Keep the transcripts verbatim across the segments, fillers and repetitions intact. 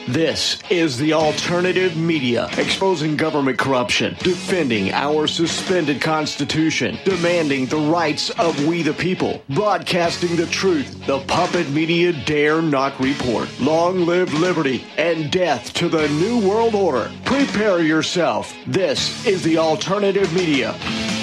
This is the alternative media, exposing government corruption, defending our suspended Constitution, demanding the rights of we the people, broadcasting the truth the puppet media dare not report. Long live liberty and death to the New World Order. Prepare yourself. This is the alternative media.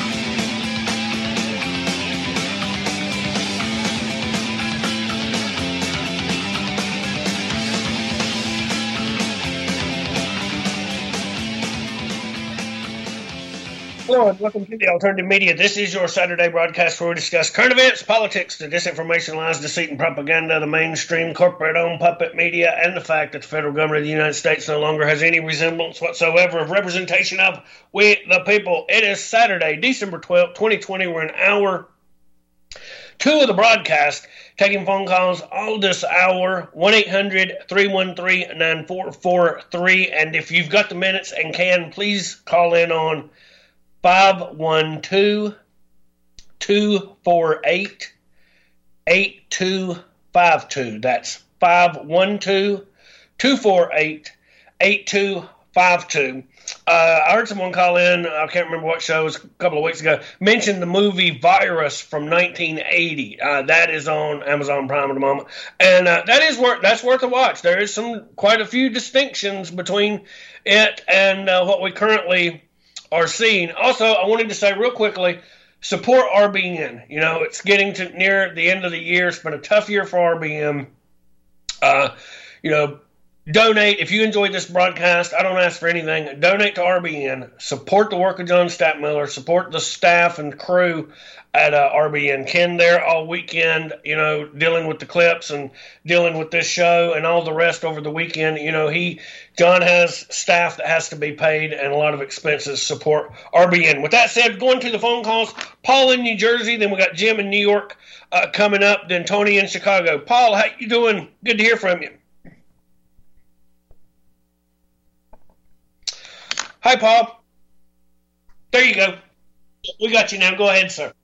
Hello and welcome to the Alternative Media. This is your Saturday broadcast where we discuss current events, politics, the disinformation, lies, deceit, and propaganda, the mainstream corporate-owned puppet media, and the fact that the federal government of the United States no longer has any resemblance whatsoever of representation of we the people. It is Saturday, December twelfth, twenty twenty. We're in hour two of the broadcast, taking phone calls all this hour, one eight hundred, three one three, nine four four three. And if you've got the minutes and can, please call in on five one two, two four eight, eight two five two. That's five one two, two four eight, eight two five two. Uh, I heard someone call in, I can't remember what show, it was a couple of weeks ago, mentioned the movie Virus from nineteen eighty. Uh, that is on Amazon Prime at the moment. And uh, that is worth, that's worth a watch. There is some quite a few distinctions between it and uh, what we currently are seeing. Also, I wanted to say real quickly, support R B N. You know, it's getting to near the end of the year. It's been a tough year for R B N. Uh, you know, donate. If you enjoyed this broadcast, I don't ask for anything. Donate to R B N. Support the work of John Stattmiller. Support the staff and crew at uh, R B N. Ken there all weekend, you know, dealing with the clips and dealing with this show and all the rest over the weekend. You know, he, John has staff that has to be paid and a lot of expenses. Support R B N. With that said, going to the phone calls, Paul in New Jersey, then we got Jim in New York uh, coming up, then Tony in Chicago. Paul, how you doing? Good to hear from you. Hi, Paul. There you go. We got you now. Go ahead, sir.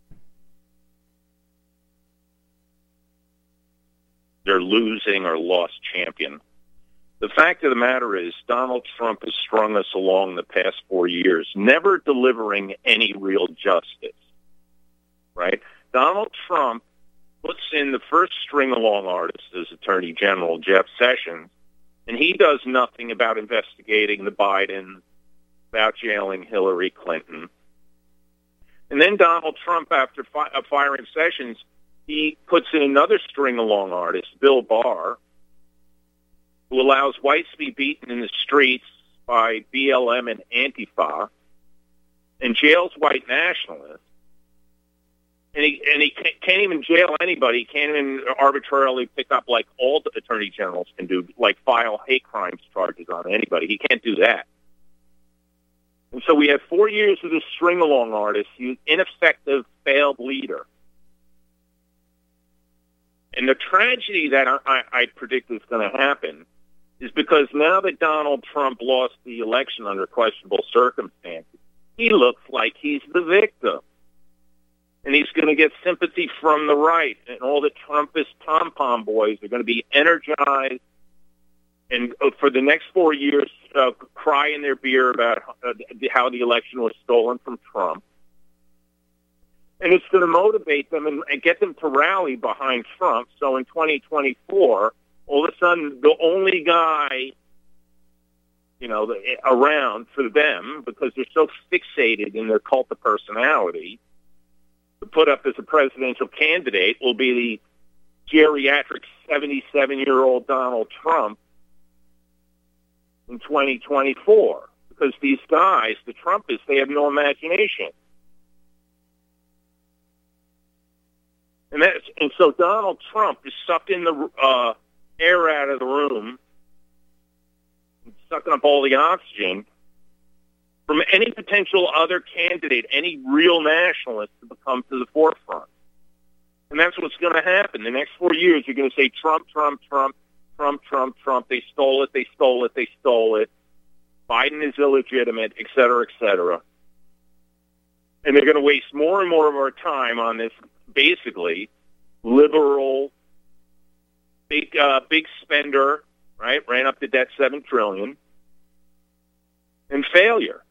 They're losing or lost champion. The fact of the matter is Donald Trump has strung us along the past four years, never delivering any real justice, right? Donald Trump puts in the first string-along artist as Attorney General, Jeff Sessions, and he does nothing about investigating the Bidens, about jailing Hillary Clinton. And then Donald Trump, after fi- uh, firing Sessions, he puts in another string-along artist, Bill Barr, who allows whites to be beaten in the streets by B L M and Antifa, and jails white nationalists. And he and he can't, can't even jail anybody. He can't even arbitrarily pick up, like all the attorney generals can do, like file hate crimes charges on anybody. He can't do that. And so we have four years of this string-along artist, ineffective, failed leader. And the tragedy that I, I, I predict is going to happen is because now that Donald Trump lost the election under questionable circumstances, he looks like he's the victim. And he's going to get sympathy from the right. And all the Trumpist pom-pom boys are going to be energized and uh, for the next four years uh, cry in their beer about uh, how the election was stolen from Trump. And it's going to motivate them and, and get them to rally behind Trump. So in twenty twenty-four, all of a sudden, the only guy, you know, the, around for them, because they're so fixated in their cult of personality, to put up as a presidential candidate will be the geriatric seventy-seven-year-old Donald Trump in twenty twenty-four. Because these guys, the Trumpists, they have no imagination. And that's, and so Donald Trump is sucking the uh, air out of the room, sucking up all the oxygen from any potential other candidate, any real nationalist to come to the forefront. And that's what's going to happen. The next four years, you're going to say Trump, Trump, Trump, Trump, Trump, Trump. They stole it, they stole it, they stole it. Biden is illegitimate, et cetera, et cetera. And they're going to waste more and more of our time on this basically liberal, big uh, big spender, right? Ran up the debt seven trillion dollars, and failure.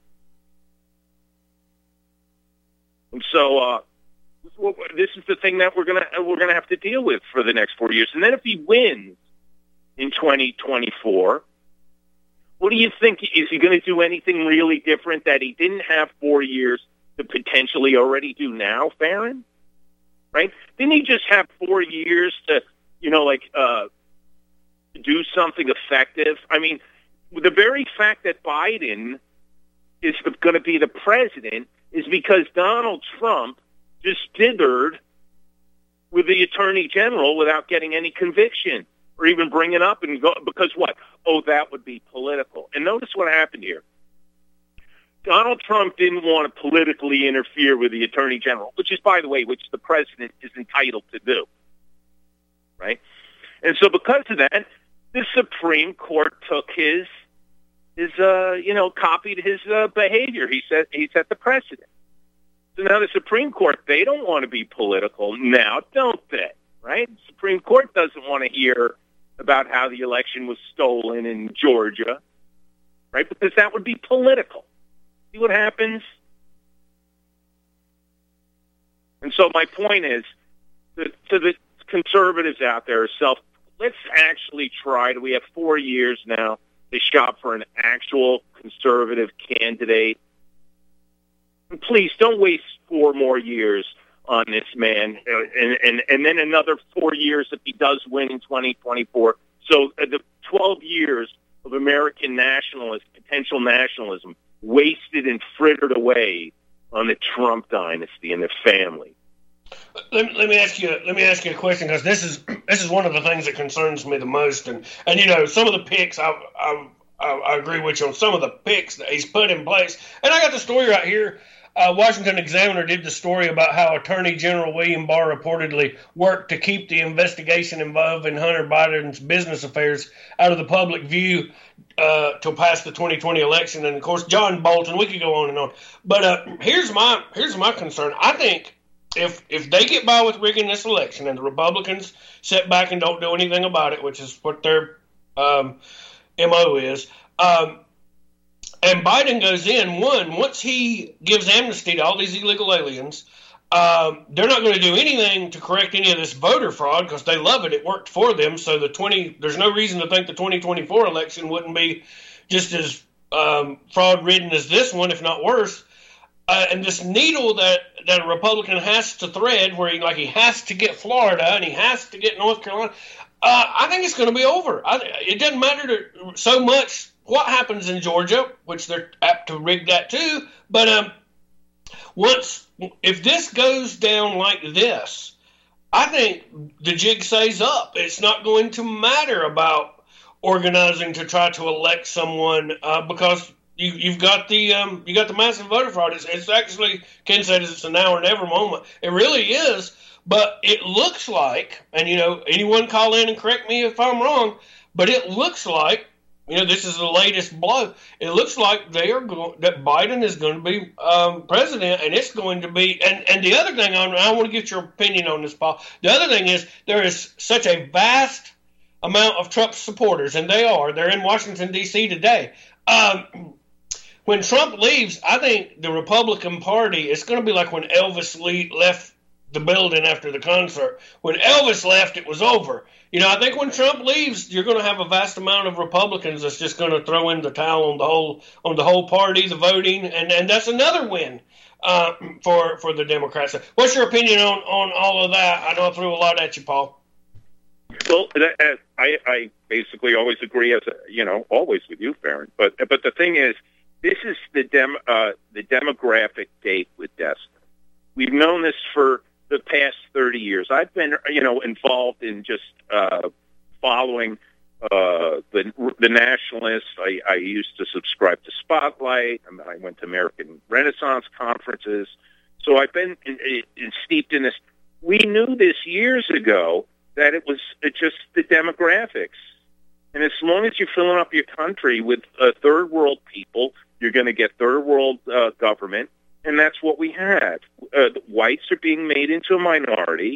And so uh, this is the thing that we're gonna we're gonna have to deal with for the next four years. And then if he wins in twenty twenty-four, what do you think? Is he going to do anything really different that he didn't have four years to potentially already do now, Farron? Right? Didn't he just have four years to, you know, like uh, do something effective? I mean, the very fact that Biden is going to be the president is because Donald Trump just dithered with the attorney general without getting any conviction or even bring it up and go, because what? Oh, that would be political. And notice what happened here. Donald Trump didn't want to politically interfere with the attorney general, which is, by the way, which the president is entitled to do. Right? And so because of that, the Supreme Court took his His, uh, you know, copied his uh, behavior. He said he set the precedent. So now the Supreme Court, they don't want to be political now, don't they? Right? The Supreme Court doesn't want to hear about how the election was stolen in Georgia, right? Because that would be political. See what happens? And so my point is, to, to the conservatives out there, self, let's actually try to, we have four years now, they shop for an actual conservative candidate. And please don't waste four more years on this man, uh, and, and and then another four years if he does win in twenty twenty-four. So uh, the twelve years of American nationalism, potential nationalism, wasted and frittered away on the Trump dynasty and the family. Let me, let me ask you. Let me ask you a question, because this is this is one of the things that concerns me the most. And, and you know, some of the picks, I, I I I agree with you on some of the picks that he's put in place. And I got the story right here. Uh, Washington Examiner did the story about how Attorney General William Barr reportedly worked to keep the investigation involving Hunter Biden's business affairs out of the public view uh, till past the twenty twenty election. And of course, John Bolton. We could go on and on. But uh, here's my here's my concern. I think. If if they get by with rigging this election and the Republicans sit back and don't do anything about it, which is what their um, M O is, um, and Biden goes in, one, once he gives amnesty to all these illegal aliens, um, they're not going to do anything to correct any of this voter fraud because they love it. It worked for them. So the twenty there's no reason to think the twenty twenty-four election wouldn't be just as um, fraud-ridden as this one, if not worse. Uh, and this needle that, that a Republican has to thread, where he like he has to get Florida and he has to get North Carolina, uh, I think it's going to be over. I, it doesn't matter to, so much what happens in Georgia, which they're apt to rig that too. But um, once if this goes down like this, I think the jig stays up. It's not going to matter about organizing to try to elect someone uh, because. You, you've got the um, you got the massive voter fraud. It's, it's actually, Ken said it's an now or never moment. It really is, but it looks like, and you know, anyone call in and correct me if I'm wrong, but it looks like, you know, this is the latest blow. It looks like they are going, that Biden is going to be um, president, and it's going to be. And, and the other thing, I, I want to get your opinion on this, Paul. The other thing is there is such a vast amount of Trump supporters, and they are. They're in Washington D C today. Um, When Trump leaves, I think the Republican Party, it's going to be like when Elvis le- left the building after the concert. When Elvis left, it was over. You know, I think when Trump leaves, you're going to have a vast amount of Republicans that's just going to throw in the towel on the whole on the whole party, the voting, and, and that's another win uh, for for the Democrats. What's your opinion on, on all of that? I know I threw a lot at you, Paul. Well, that, I, I basically always agree, as a, you know, always with you, Farron. But but the thing is, this is the dem, uh, the demographic date with Destin. We've known this for the past thirty years. I've been, you know, involved in just uh, following uh, the the nationalists. I, I used to subscribe to Spotlight. I went to American Renaissance conferences. So I've been in, in, steeped in this. We knew this years ago that it was just the demographics. And as long as you're filling up your country with uh, third world people, you're going to get third world uh, government, and that's what we have. Uh, the whites are being made into a minority,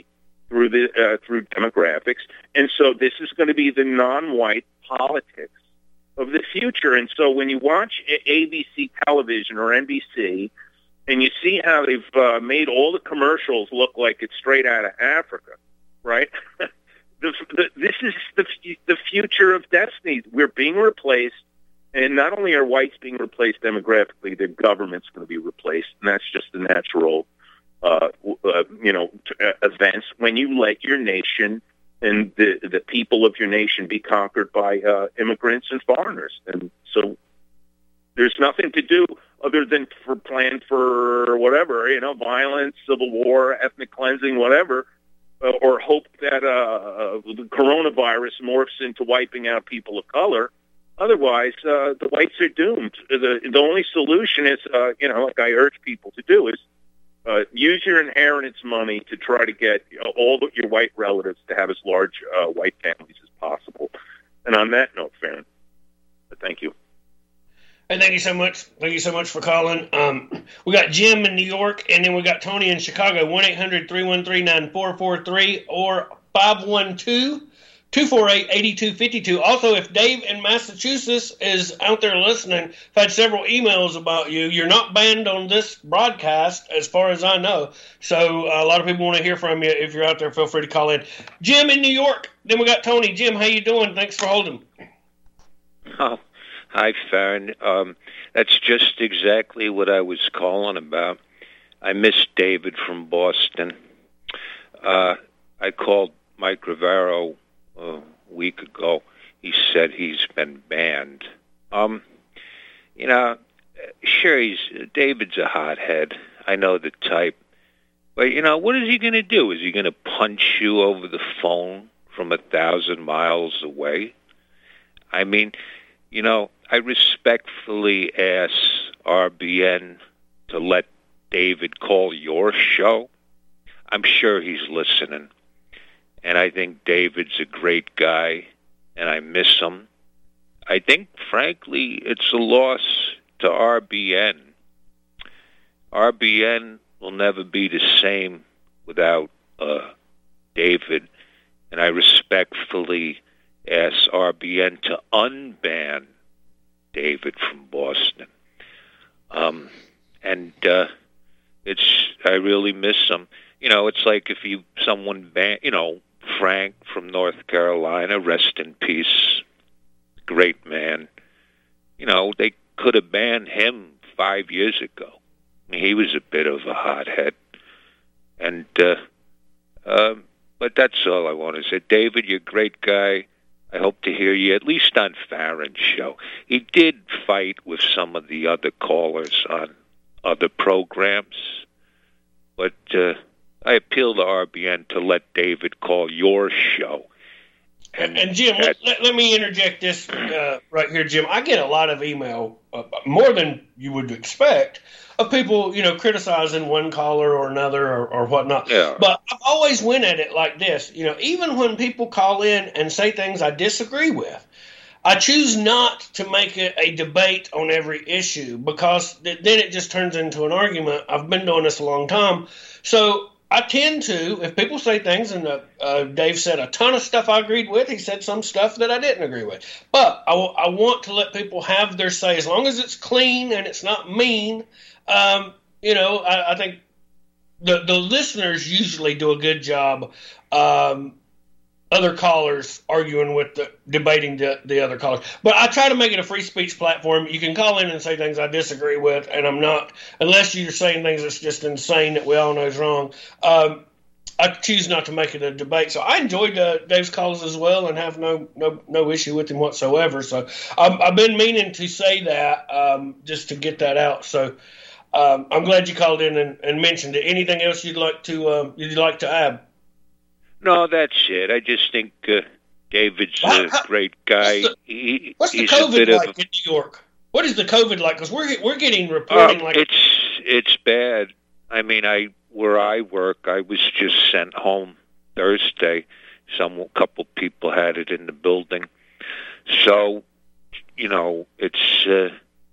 through the uh, through demographics, and so this is going to be the non-white politics of the future. And so when you watch A B C television or N B C, and you see how they've uh, made all the commercials look like it's straight out of Africa, right? the, the, this is the the future of destiny. We're being replaced, and not only are whites being replaced demographically, the government's going to be replaced, and that's just the natural, uh, uh, you know, t- uh, events when you let your nation and the the people of your nation be conquered by uh, immigrants and foreigners. And so there's nothing to do other than for plan for whatever, you know, violence, civil war, ethnic cleansing, whatever, uh, or hope that uh, the coronavirus morphs into wiping out people of color. Otherwise, uh, the whites are doomed. The, the only solution is, uh, you know, like I urge people to do, is Uh, use your inheritance money to try to get you know, all of your white relatives to have as large uh, white families as possible. And on that note, Farron, thank you. And thank you so much. Thank you so much for calling. Um, we got Jim in New York, and then we got Tony in Chicago, one eight hundred three one three nine four four three or five one two two four eight eight two five two. Also, if Dave in Massachusetts is out there listening, I've had several emails about you. You're not banned on this broadcast, as far as I know. So uh, a lot of people want to hear from you. If you're out there, feel free to call in. Jim in New York. Then we got Tony. Jim, how you doing? Thanks for holding. Oh, hi, Farron. Um, that's just exactly what I was calling about. I miss David from Boston. Uh, I called Mike Rivero a week ago. He said he's been banned. Um, you know, sure, he's David's a hothead. I know the type. But, you know, what is he going to do? Is he going to punch you over the phone from a thousand miles away? I mean, you know, I respectfully ask R B N to let David call your show. I'm sure he's listening. And I think David's a great guy, and I miss him. I think, frankly, it's a loss to R B N. R B N will never be the same without uh, David, and I respectfully ask R B N to unban David from Boston. Um, and uh, it's I really miss him. You know, it's like if you someone ban, you know, Frank from North Carolina, rest in peace, great man. You know, they could have banned him five years ago. I mean, he was a bit of a hothead. And, uh, uh, but that's all I want to say. David, you're a great guy. I hope to hear you, at least on Farron's show. He did fight with some of the other callers on other programs, but uh, I appeal to R B N to let David call your show. And, and Jim, let, let, let me interject this uh, right here, Jim. I get a lot of email, uh, more than you would expect, of people, you know, criticizing one caller or another or, or whatnot. Yeah. But I've always went at it like this. You know, even when people call in and say things I disagree with, I choose not to make it a debate on every issue, because th- then it just turns into an argument. I've been doing this a long time. So I tend to, if people say things, and uh, uh, Dave said a ton of stuff I agreed with, he said some stuff that I didn't agree with. But I, w- I want to let people have their say, as long as it's clean and it's not mean. Um, you know, I, I think the, the listeners usually do a good job. Um, other callers arguing with the, debating the, the other callers. But I try to make it a free speech platform. You can call in and say things I disagree with, and I'm not, unless you're saying things that's just insane that we all know is wrong. Um, I choose not to make it a debate. So I enjoyed uh, Dave's calls as well, and have no no no issue with him whatsoever. So um, I've been meaning to say that um, just to get that out. So um, I'm glad you called in and, and mentioned it. Anything else you'd like to uh, you'd like to add? No, that's it. I just think uh, David's a How, great guy. What's the, he, what's the he's COVID a bit like of a, in New York? What is the COVID like? Because we're we're getting reporting uh, like it's it's bad. I mean, I where I work, I was just sent home Thursday. Some couple people had it in the building, so you know it's uh,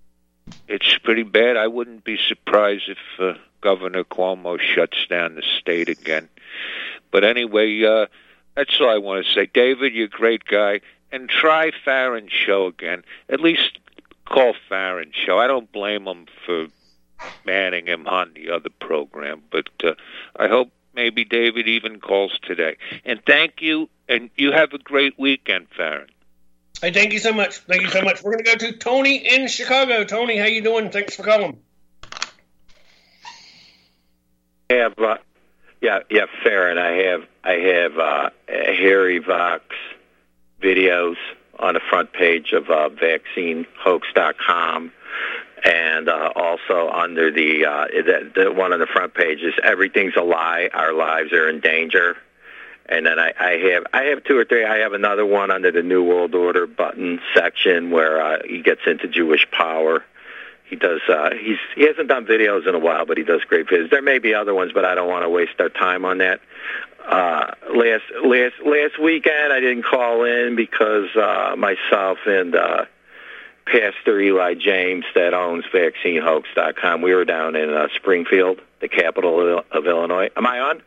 it's pretty bad. I wouldn't be surprised if uh, Governor Cuomo shuts down the state again. But anyway, uh, that's all I want to say. David, you're a great guy. And try Farron's show again. At least call Farron's show. I don't blame him for manning him on the other program. But uh, I hope maybe David even calls today. And thank you, and you have a great weekend, Farron. Hey, thank you so much. Thank you so much. We're going to go to Tony in Chicago. Tony, how you doing? Thanks for calling. I have, uh, yeah, yeah, Farron. I have, I have uh, Harry Vox videos on the front page of uh, vaccine hoax dot com, and uh, also under the, uh, the the one on the front page is "Everything's a Lie. Our lives are in danger." And then I, I have I have two or three. I have another one under the New World Order button section where uh, he gets into Jewish power. He does. Uh, he's he hasn't done videos in a while, but he does great videos. There may be other ones, but I don't want to waste our time on that. Uh, last last last weekend, I didn't call in because uh, myself and uh, Pastor Eli James, that owns vaccine hoax dot com, we were down in uh, Springfield, the capital of Illinois. Am I on?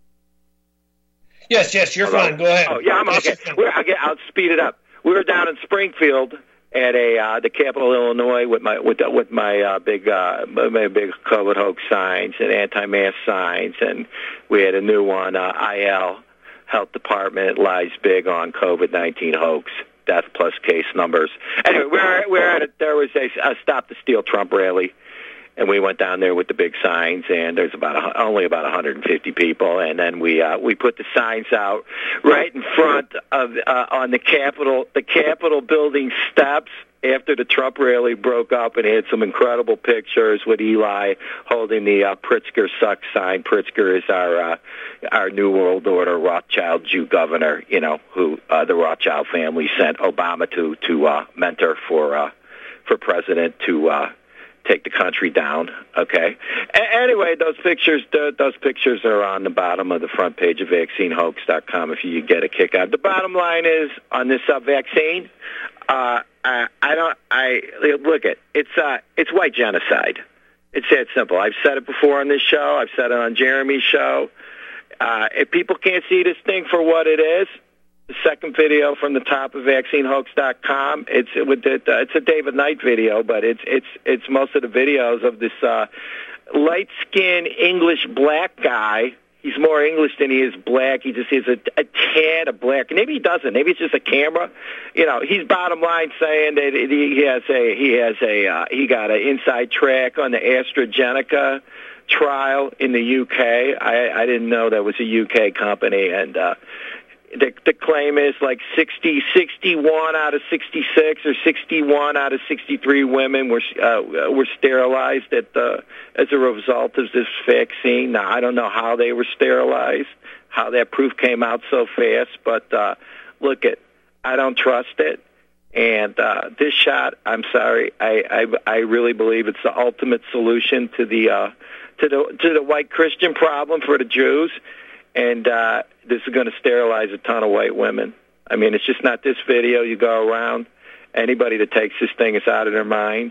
Yes, yes, you're Hello? Fine. Go ahead. Oh, yeah, I'm okay. We're, I'll speed it up. We were down in Springfield at a uh, the capital of Illinois with my with with my uh, big uh, my big COVID hoax signs and anti-mask signs, and we had a new one. Uh, I L Health Department lies big on COVID nineteen hoax, death plus case numbers. Anyway, we're we're at a, there was a, a Stop the Steal Trump rally, and we went down there with the big signs, and there's about a, only about one hundred fifty people, and then we uh, we put the signs out right in front of uh, on the Capitol the Capitol building steps after the Trump rally broke up, and it had some incredible pictures with Eli holding the uh, Pritzker sucks sign. Pritzker is our uh, our New World Order Rothschild Jew governor, you know, who uh, the Rothschild family sent Obama to to uh, mentor for uh, for president to. Uh, take the country down, okay? A- anyway, those pictures th- those pictures are on the bottom of the front page of vaccine hoax dot com if you get a kick out. The bottom line is, on this uh, vaccine, uh, I, I don't, I, look at, it's, uh, it's white genocide. It's that simple. I've said it before on this show. I've said it on Jeremy's show. Uh, if people can't see this thing for what it is, the second video from the top of vaccine hoax dot com. It's it, it, uh, it's a David Knight video, but it's it's it's most of the videos of this uh, light-skinned English black guy. He's more English than he is black. He just has a, a tad of black. Maybe he doesn't. Maybe it's just a camera. You know, he's bottom line saying that he has a he has a uh, he got an inside track on the AstraZeneca trial in the U K. I, I didn't know that was a U K company, and. Uh, The, the claim is like sixty, sixty-one out of sixty-six or sixty-one out of sixty-three women were uh, were sterilized at the, as a result of this vaccine. Now, I don't know how they were sterilized, how that proof came out so fast, but uh, look, it, I don't trust it. And uh, this shot, I'm sorry, I, I I really believe it's the ultimate solution to the uh, to the to the white Christian problem for the Jews. And uh, this is going to sterilize a ton of white women. I mean, it's just not this video. You go around, anybody that takes this thing is out of their minds.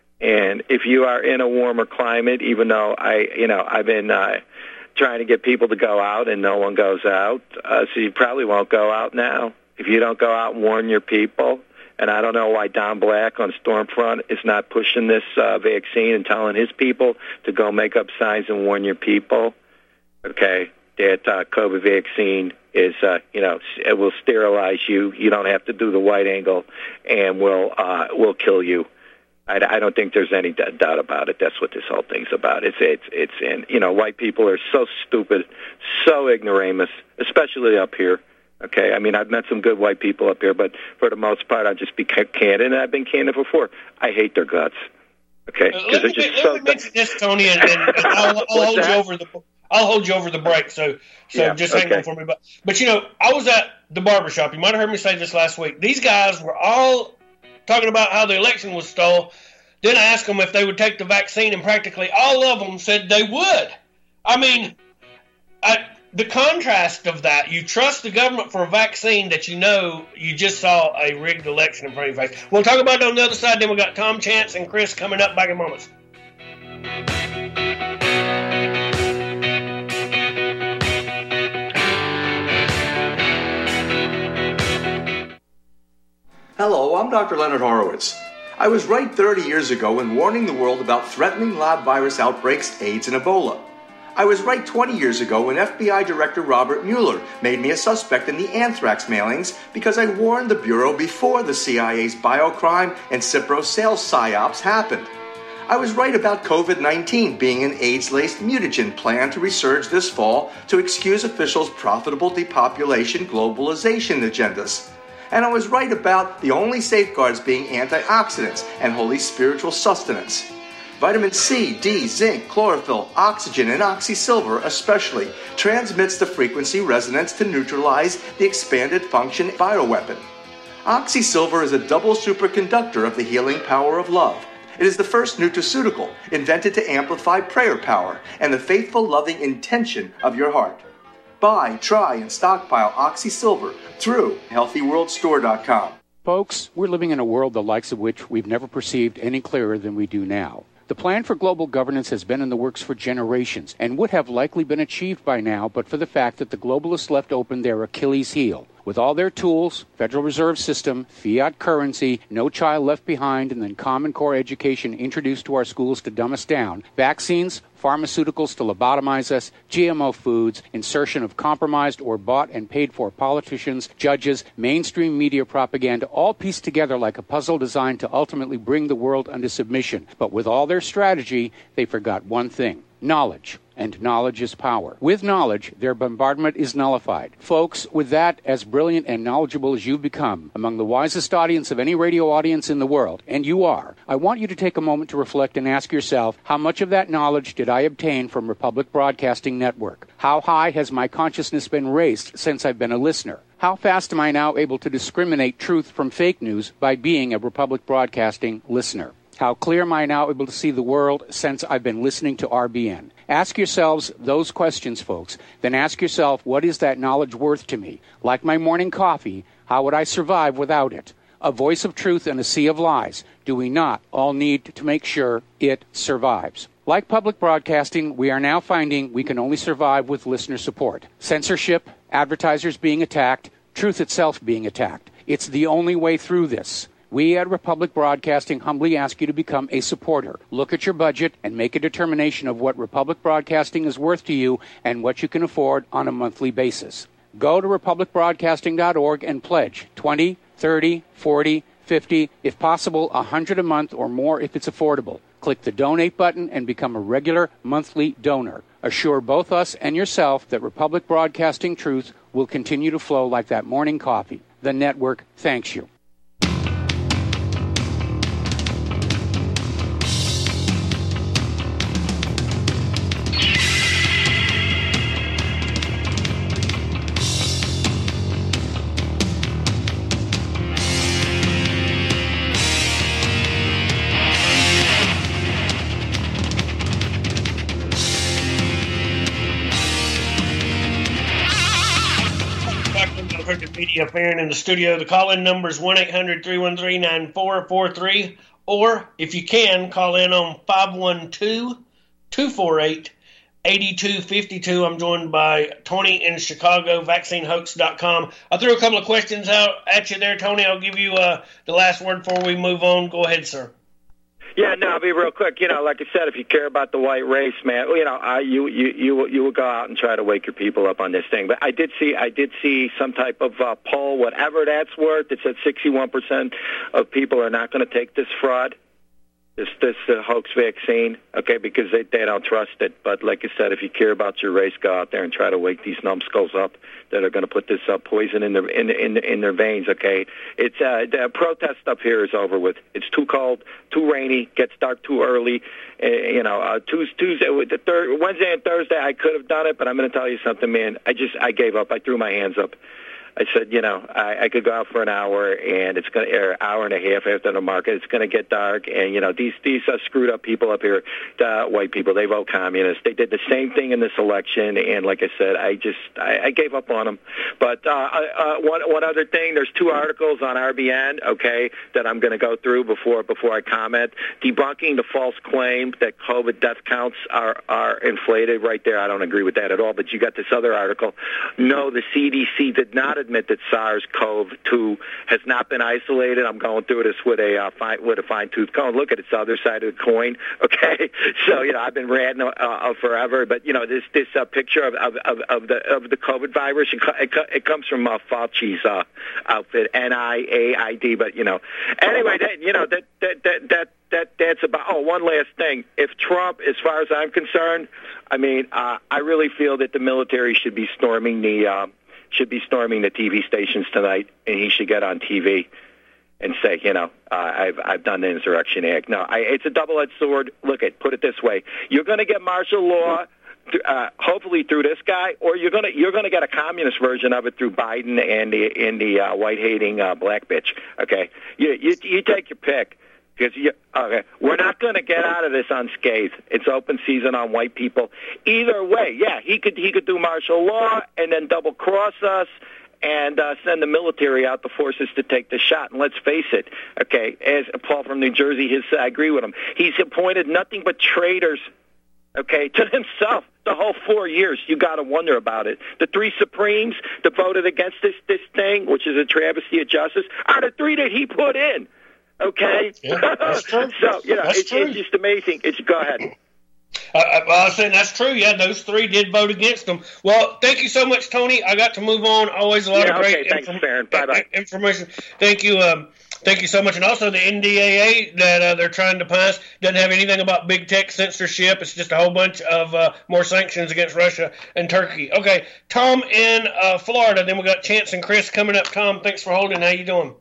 And if you are in a warmer climate, even though I, you know, I've been uh, trying to get people to go out and no one goes out, uh, so you probably won't go out now. If you don't go out and warn your people, and I don't know why Don Black on Stormfront is not pushing this uh, vaccine and telling his people to go make up signs and warn your people, okay? That uh, COVID vaccine is, uh, you know, it will sterilize you. You don't have to do the white angle, and will uh, will kill you. I, I don't think there's any d- doubt about it. That's what this whole thing's about. It's it's it's and you know, white people are so stupid, so ignoramus, especially up here. Okay, I mean, I've met some good white people up here, but for the most part, I'll just be candid, and I've been candid before. I hate their guts. Okay, because uh, they're just let so. Let me mention this, Tony, and, and, and I'll, I'll hold that? you over the. I'll hold you over the break, so so yeah, just hang okay. on for me. But but you know, I was at the barbershop. You might have heard me say this last week. These guys were all talking about how the election was stolen. Then I asked them if they would take the vaccine, and practically all of them said they would. I mean, I, the contrast of that, you trust the government for a vaccine that you know you just saw a rigged election in front of your face. We'll talk about it on the other side. Then we got Tom Chance and Chris coming up back in moments. Hello, I'm Doctor Leonard Horowitz. I was right thirty years ago in warning the world about threatening lab virus outbreaks, AIDS, and Ebola. I was right twenty years ago when F B I Director Robert Mueller made me a suspect in the anthrax mailings because I warned the Bureau before the C I A's biocrime and Cipro sales psyops happened. I was right about COVID nineteen being an AIDS-laced mutagen plan to resurge this fall to excuse officials' profitable depopulation globalization agendas. And I was right about the only safeguards being antioxidants and holy spiritual sustenance. Vitamin C, D, zinc, chlorophyll, oxygen, and oxysilver especially transmits the frequency resonance to neutralize the expanded function bioweapon. Oxysilver is a double superconductor of the healing power of love. It is the first nutraceutical invented to amplify prayer power and the faithful, loving intention of your heart. Buy, try, and stockpile Oxysilver through healthy world store dot com. Folks, we're living in a world the likes of which we've never perceived any clearer than we do now. The plan for global governance has been in the works for generations and would have likely been achieved by now but for the fact that the globalists left open their Achilles heel. With all their tools, Federal Reserve System, fiat currency, no child left behind, and then Common Core education introduced to our schools to dumb us down, vaccines, pharmaceuticals to lobotomize us, G M O foods, insertion of compromised or bought and paid for politicians, judges, mainstream media propaganda, all pieced together like a puzzle designed to ultimately bring the world under submission. But with all their strategy, they forgot one thing: knowledge. And knowledge is power. With knowledge, their bombardment is nullified. Folks, with that, as brilliant and knowledgeable as you've become, among the wisest audience of any radio audience in the world, and you are, I want you to take a moment to reflect and ask yourself, how much of that knowledge did I obtain from Republic Broadcasting Network? How high has my consciousness been raised since I've been a listener? How fast am I now able to discriminate truth from fake news by being a Republic Broadcasting listener? How clear am I now able to see the world since I've been listening to R B N? Ask yourselves those questions, folks. Then ask yourself, what is that knowledge worth to me? Like my morning coffee, how would I survive without it? A voice of truth in a sea of lies. Do we not all need to make sure it survives? Like public broadcasting, we are now finding we can only survive with listener support. Censorship, advertisers being attacked, truth itself being attacked. It's the only way through this. We at Republic Broadcasting humbly ask you to become a supporter. Look at your budget and make a determination of what Republic Broadcasting is worth to you and what you can afford on a monthly basis. Go to republic broadcasting dot org and pledge twenty, thirty, forty, fifty, if possible one hundred a month or more if it's affordable. Click the donate button and become a regular monthly donor. Assure both us and yourself that Republic Broadcasting truth will continue to flow like that morning coffee. The network thanks you. Media Farron in the studio. The call-in number is one eight hundred, three one three, nine four four three, or if you can, call in on five one two, two four eight, eight two five two. I'm joined by Tony in Chicago, vaccine hoax dot com. I threw a couple of questions out at you there, Tony. I'll give you uh, the last word before we move on. Go ahead, sir. Yeah, no, I'll be real quick. You know, like I said, if you care about the white race, man, you know, I, you you you you will go out and try to wake your people up on this thing. But I did see I did see some type of uh, poll, whatever that's worth. It said sixty-one percent of people are not going to take this fraud, this this uh, hoax vaccine, okay, because they they don't trust it. But like I said, if you care about your race, go out there and try to wake these numbskulls up that are going to put this uh, poison in their in, in in their veins. Okay, it's uh, the protest up here is over with. It's too cold, too rainy, gets dark too early. Uh, you know, uh, Tuesday, Tuesday, the third, Wednesday and Thursday, I could have done it, but I'm going to tell you something, man. I just I gave up. I threw my hands up. I said, you know, I, I could go out for an hour, and it's going to air an hour and a half after the market. It's going to get dark, and you know, these these uh, screwed up people up here, the white people, they vote communist. They did the same thing in this election, and like I said, I just I, I gave up on them. But uh, uh, one one other thing, there's two articles on R B N, okay, that I'm going to go through before before I comment, debunking the false claim that COVID death counts are are inflated. Right there, I don't agree with that at all. But you got this other article. No, the C D C did not admit that SARS-CoV two has not been isolated. I'm going through this with a uh, fine, with a fine-tooth comb. Look at its other side of the coin. Okay, so you know I've been ranting uh, uh, forever, but you know this this uh, picture of, of of of the of the COVID virus, it, it, it comes from uh, Fauci's uh, outfit, N I A I D. But you know, anyway, that, you know that that that that. That that's about. Oh, one last thing. If Trump, as far as I'm concerned, I mean, uh, I really feel that the military should be storming the uh, should be storming the T V stations tonight, and he should get on T V and say, you know, uh, I've I've done the Insurrection Act. No, I, it's a double-edged sword. Look at put it this way: you're going to get martial law. Uh, hopefully through this guy, or you're gonna you're gonna get a communist version of it through Biden and the and the uh, white-hating uh, black bitch. Okay, you you, you take your pick. Because you, okay, we're not going to get out of this unscathed. It's open season on white people. Either way, yeah, he could he could do martial law and then double cross us and uh, send the military out to force us to take the shot. And let's face it, okay, as Paul from New Jersey, his I agree with him. He's appointed nothing but traitors, okay, to himself. The whole four years, you got to wonder about it. The three Supremes that voted against this this thing, which is a travesty of justice, are the three that he put in. Okay, yeah, that's true. So you know, it's, true. it's just amazing. It's go ahead. Uh, I was saying that's true. Yeah, those three did vote against them. Well, thank you so much, Tony. I got to move on. Always a lot yeah, of great okay, thanks, inform- Farron. Bye-bye. information. Thank you. Um, thank you so much. And also the N D A A that uh, they're trying to pass doesn't have anything about big tech censorship. It's just a whole bunch of uh, more sanctions against Russia and Turkey. Okay, Tom in uh, Florida. Then we got Chance and Chris coming up. Tom, thanks for holding. How you doing?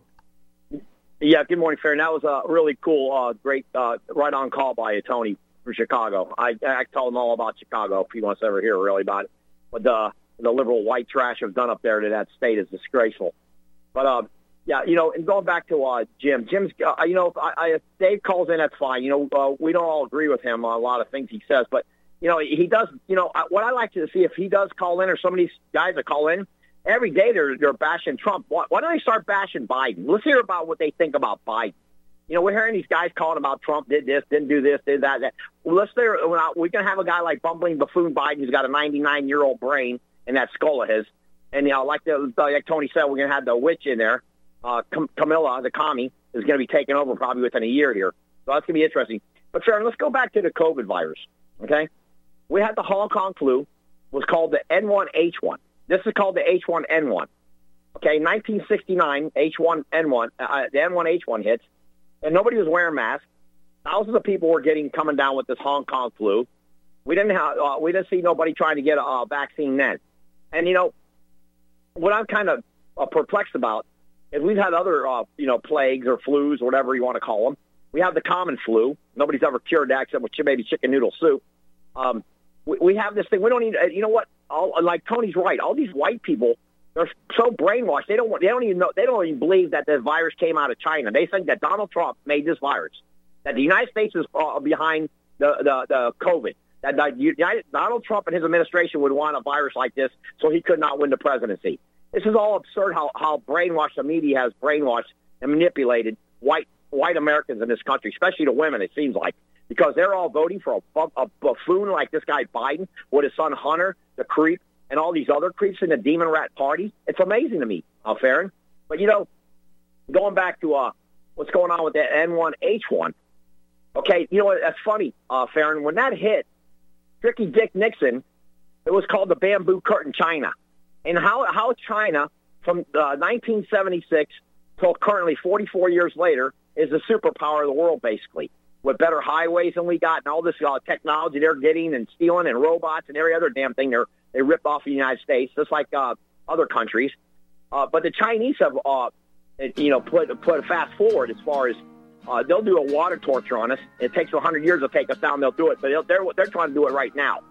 Yeah, good morning, Farron. That was a really cool, uh, great, uh, right-on call by you, Tony, from Chicago. I, I told him all about Chicago if he wants to ever hear really about it. But the the liberal white trash have done up there to that state is disgraceful. But, uh, yeah, you know, and going back to uh, Jim, Jim's, uh, you know, if, I, I, if Dave calls in, that's fine. You know, uh, we don't all agree with him on a lot of things he says. But, you know, he does, you know, what I like to see if he does call in or some of these guys that call in, every day they're they're bashing Trump. Why, why don't they start bashing Biden? Let's hear about what they think about Biden. You know, we're hearing these guys calling about Trump did this, didn't do this, did that. that. Well, let's hear. We can have a guy like bumbling buffoon Biden who's got a ninety-nine year old brain in that skull of his. And you know, like the like Tony said, we're gonna have the witch in there. Uh, Cam- Camilla, the commie, is gonna be taking over probably within a year here. So that's gonna be interesting. But Sharon, let's go back to the COVID virus. Okay, we had the Hong Kong flu, was called the N one H one. This is called the H one N one. Okay, nineteen sixty-nine, H one N one, uh, the N one H one hits, and nobody was wearing masks. Thousands of people were getting coming down with this Hong Kong flu. We didn't have, uh, we didn't see nobody trying to get a uh, vaccine then. And you know, what I'm kind of uh, perplexed about is we've had other, uh, you know, plagues or flus or whatever you want to call them. We have the common flu. Nobody's ever cured that except with maybe chicken noodle soup. Um, we, we have this thing. We don't need. You know what? All, like Tony's right. All these white people, they're so brainwashed. They don't want. They don't even know. They don't even believe that the virus came out of China. They think that Donald Trump made this virus. That the United States is uh, behind the, the the COVID. That the United, Donald Trump and his administration would want a virus like this so he could not win the presidency. This is all absurd. How how brainwashed the media has brainwashed and manipulated white white Americans in this country, especially the women. It seems like. Because they're all voting for a, a buffoon like this guy Biden with his son Hunter, the creep, and all these other creeps in the Demon Rat Party. It's amazing to me, uh, Farron. But, you know, going back to uh, what's going on with the N one H one, okay, you know what, that's funny, uh, Farron. When that hit, Tricky Dick Nixon, it was called the Bamboo Curtain China. And how, how China, from uh, nineteen seventy-six till currently forty-four years later, is the superpower of the world, basically. With better highways than we got and all this uh, technology they're getting and stealing and robots and every other damn thing they're, they ripped off the United States, just like uh, other countries. Uh, but the Chinese have, uh, you know, put put a fast forward as far as uh, they'll do a water torture on us. It takes one hundred years to take us down. They'll do it, but they're they're trying to do it right now.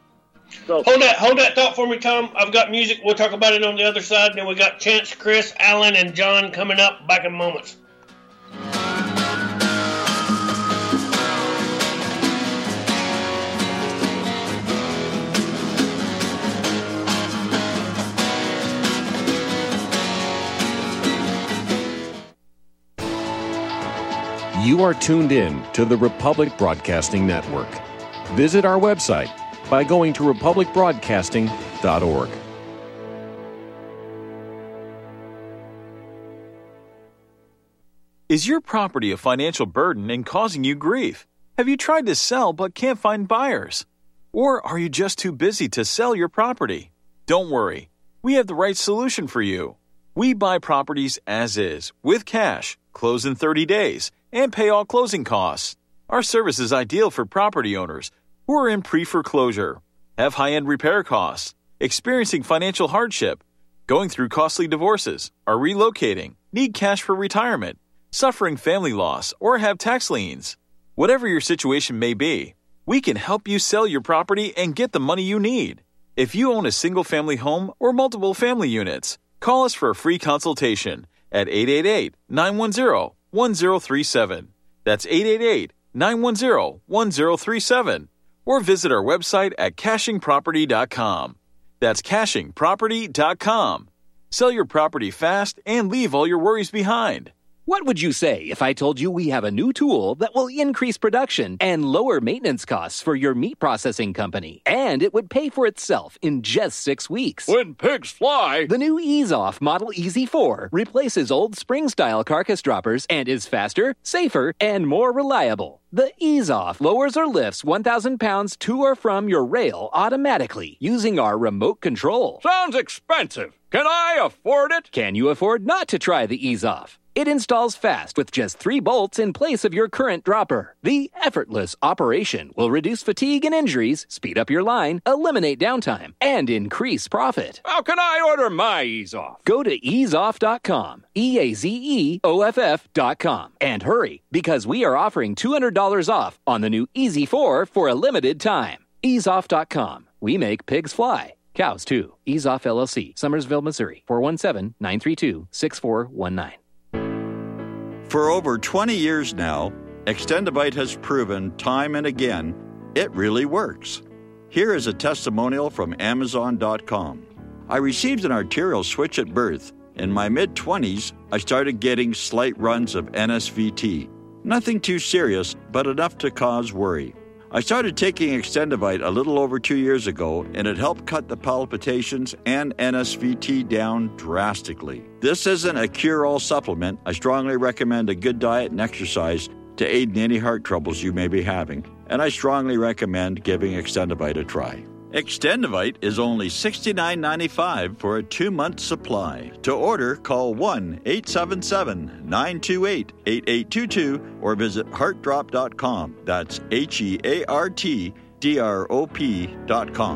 So hold that hold that thought for me, Tom. I've got music. We'll talk about it on the other side. Then we got Chance, Chris, Alan, and John coming up back in moments. You are tuned in to the Republic Broadcasting Network. Visit our website by going to republic broadcasting dot org. Is your property a financial burden and causing you grief? Have you tried to sell but can't find buyers? Or are you just too busy to sell your property? Don't worry. We have the right solution for you. We buy properties as is, with cash, close in thirty days, and pay all closing costs. Our service is ideal for property owners who are in pre-foreclosure, have high-end repair costs, experiencing financial hardship, going through costly divorces, are relocating, need cash for retirement, suffering family loss, or have tax liens. Whatever your situation may be, we can help you sell your property and get the money you need. If you own a single-family home or multiple family units, call us for a free consultation at eight eight eight, nine one zero, one zero three seven. That's eight eight eight, nine one zero, one zero three seven. Or visit our website at caching property dot com. That's caching property dot com. Sell your property fast and leave all your worries behind. What would you say if I told you we have a new tool that will increase production and lower maintenance costs for your meat processing company? And it would pay for itself in just six weeks. When pigs fly! The new EaseOff Model E Z four replaces old spring-style carcass droppers and is faster, safer, and more reliable. The EaseOff lowers or lifts one thousand pounds to or from your rail automatically using our remote control. Sounds expensive. Can I afford it? Can you afford not to try the EaseOff? It installs fast with just three bolts in place of your current dropper. The effortless operation will reduce fatigue and injuries, speed up your line, eliminate downtime, and increase profit. How can I order my EaseOff? Go to ease off dot com, E A Z E O F F dot com, and hurry, because we are offering two hundred dollars off on the new E Z four for a limited time. ease off dot com. We make pigs fly. Cows, too. EaseOff L L C, Summersville, Missouri, four one seven, nine three two, six four one nine. For over twenty years now, Extendivite has proven time and again it really works. Here is a testimonial from Amazon dot com. I received an arterial switch at birth. In my mid-twenties, I started getting slight runs of N S V T. Nothing too serious, but enough to cause worry. I started taking Extendivite a little over two years ago, and it helped cut the palpitations and N S V T down drastically. This isn't a cure-all supplement. I strongly recommend a good diet and exercise to aid in any heart troubles you may be having, and I strongly recommend giving Extendivite a try. Extendivite is only sixty-nine ninety-five for a two-month supply. To order, call one eight seven seven, nine two eight, eight eight two two or visit heart drop dot com. That's H E A R T D R O P dot com.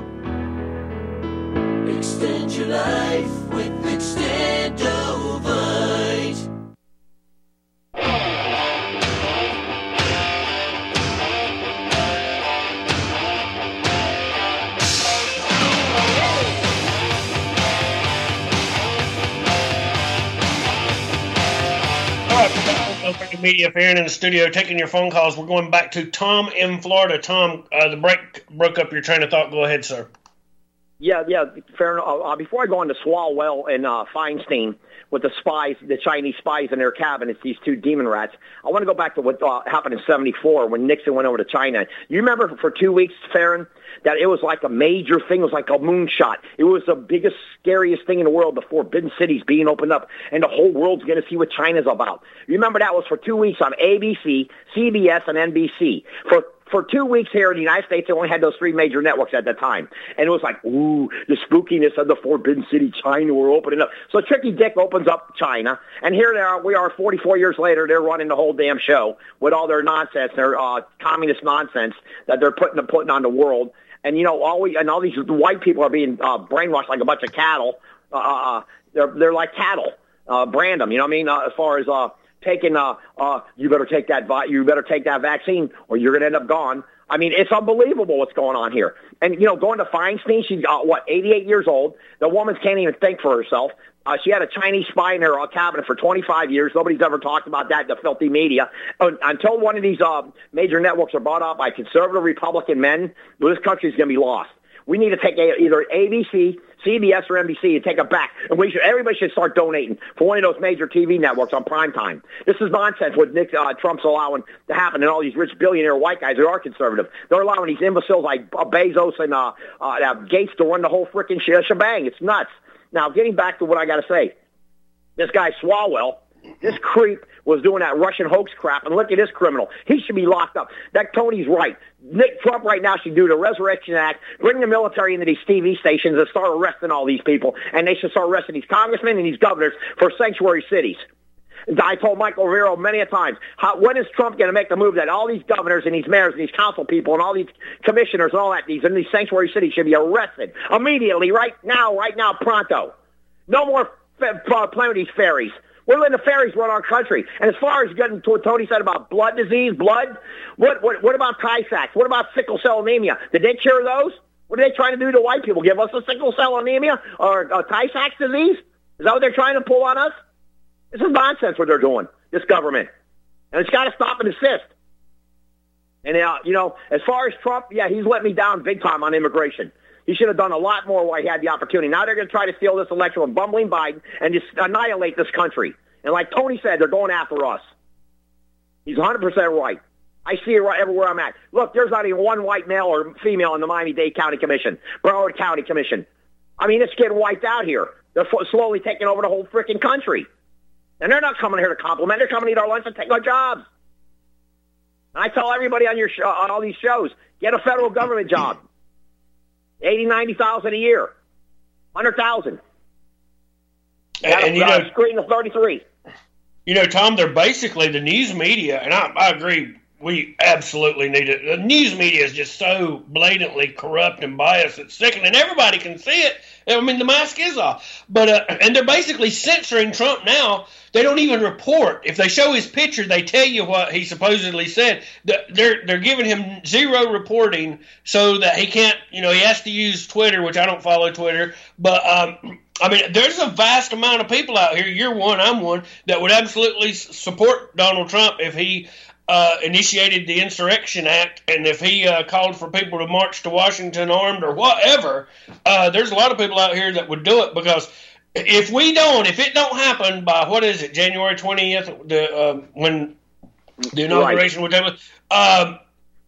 Extend your life with Extendivite. Alternative Media, Farron in the studio, taking your phone calls. We're going back to Tom in Florida. Tom, uh, the break broke up your train of thought. Go ahead, sir. Yeah, yeah, Farron. Uh, before I go on to Swalwell and uh, Feinstein with the spies, the Chinese spies in their cabinets, these two demon rats, I want to go back to what uh, happened in seventy-four when Nixon went over to China. You remember for two weeks, Farron, that it was like a major thing. It was like a moonshot. It was the biggest, scariest thing in the world, the forbidden cities being opened up, and the whole world's going to see what China's about. Remember that was for two weeks on A B C, C B S, and N B C. For For two weeks here in the United States, they only had those three major networks at that time. And it was like, ooh, the spookiness of the Forbidden City, China, we're opening up. So Tricky Dick opens up China, and here they are, we are forty-four years later, they're running the whole damn show with all their nonsense, their uh, communist nonsense that they're putting, putting on the world. And, you know, all we, and all these white people are being uh, brainwashed like a bunch of cattle. Uh, they're, they're like cattle. Uh, brand them, you know what I mean, uh, as far as... Uh, taking, uh, uh, you better take that, vi- you better take that vaccine, or you're going to end up gone. I mean, it's unbelievable what's going on here. And you know, going to Feinstein, she's uh, what, eighty-eight years old. The woman can't even think for herself. Uh, she had a Chinese spy in her uh, cabinet for twenty-five years. Nobody's ever talked about that in the filthy media. Uh, until one of these uh, major networks are bought out by conservative Republican men, this country's going to be lost. We need to take a, either A B C, C B S, or N B C and take it back. And we should, everybody should start donating for one of those major T V networks on prime time. This is nonsense what Nick uh, Trump's allowing to happen, and all these rich billionaire white guys who are conservative. They're allowing these imbeciles like uh, Bezos and uh, uh, Gates to run the whole freaking shebang. It's nuts. Now, getting back to what I got to say, this guy Swalwell, This creep was doing that Russian hoax crap, and look at this criminal. He should be locked up. That Tony's right. Nick Trump right now should do the Resurrection Act, bring the military into these T V stations and start arresting all these people, and they should start arresting these congressmen and these governors for sanctuary cities. I told Michael Rivero many a times, how, when is Trump going to make the move that all these governors and these mayors and these council people and all these commissioners and all that, these in these sanctuary cities should be arrested immediately, right now, right now, pronto. No more f- f- playing with these ferries. We're letting the ferries run our country. And as far as getting to what Tony said about blood disease, blood, what what, what about Tay-Sachs? What about sickle cell anemia? Did they cure those? What are they trying to do to white people? Give us a sickle cell anemia or uh, Tay-Sachs disease? Is that what they're trying to pull on us? This is nonsense what they're doing, this government. And it's got to stop and desist. And, uh, you know, as far as Trump, yeah, he's let me down big time on immigration. He should have done a lot more while he had the opportunity. Now they're going to try to steal this election from bumbling Biden and just annihilate this country. And like Tony said, they're going after us. He's one hundred percent right. I see it right everywhere I'm at. Look, there's not even one white male or female in the Miami-Dade County Commission, Broward County Commission. I mean, it's getting wiped out here. They're slowly taking over the whole freaking country. And they're not coming here to compliment. They're coming to eat our lunch and take our jobs. And I tell everybody on your show, on all these shows, get a federal government job. eighty, ninety thousand a year. one hundred thousand. And, and you know, screen the thirty-three. You know, Tom, they're basically the news media, and I, I agree, we absolutely need it. The news media is just so blatantly corrupt and biased, it's sickening. And everybody can see it. I mean, the mask is off. But uh, and they're basically censoring Trump now. They don't even report. If they show his picture, they tell you what he supposedly said. They're they're giving him zero reporting so that he can't, you know, he has to use Twitter, which I don't follow Twitter. But, um, I mean, there's a vast amount of people out here, you're one, I'm one, that would absolutely support Donald Trump if he uh, initiated the Insurrection Act and if he uh, called for people to march to Washington armed or whatever. Uh, there's a lot of people out here that would do it because if we don't, if it don't happen by, what is it, January twentieth, the, uh, when the inauguration right. would take um,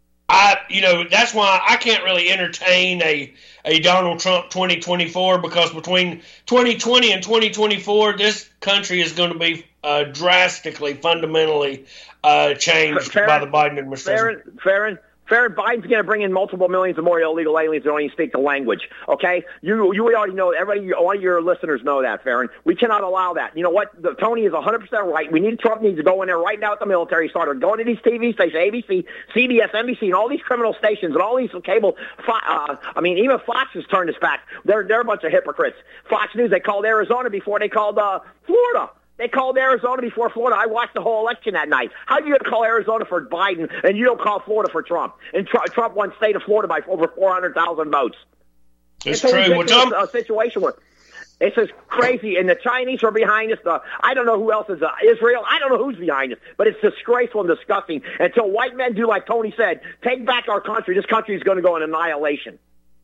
I, you know, that's why I can't really entertain a, a Donald Trump twenty twenty-four because between twenty twenty and twenty twenty-four, this country is going to be uh, drastically, fundamentally uh, changed Farron, by the Biden administration. Farron, Farron, Farron, Biden's going to bring in multiple millions of more illegal aliens that don't even speak the language. Okay, you you already know. Everybody, all your listeners know that, Farron. We cannot allow that. You know what? The, Tony is one hundred percent right. We need Trump needs to go in there right now with the military. Start going to these T V stations, A B C, C B S, N B C, and all these criminal stations and all these cable. Uh, I mean, even Fox has turned its back. They're they're a bunch of hypocrites. Fox News, they called Arizona before they called uh, Florida. They called Arizona before Florida. I watched the whole election that night. How do you call Arizona for Biden and you don't call Florida for Trump? And Tr- Trump won state of Florida by over four hundred thousand votes. It's, it's true. a ridiculous well, uh, situation where it's just crazy. And the Chinese are behind us. Uh, I don't know who else is. Uh, Israel. I don't know who's behind us. But it's disgraceful and disgusting. Until white men do like Tony said, take back our country, this country is going to go in annihilation.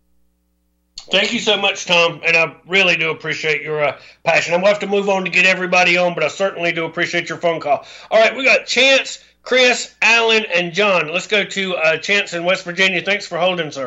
Thank you so much, Tom, and I really do appreciate your uh, passion. I'm going to have to move on to get everybody on, but I certainly do appreciate your phone call. All right, we got Chance, Chris, Alan, and John. Let's go to uh, Chance in West Virginia. Thanks for holding, sir.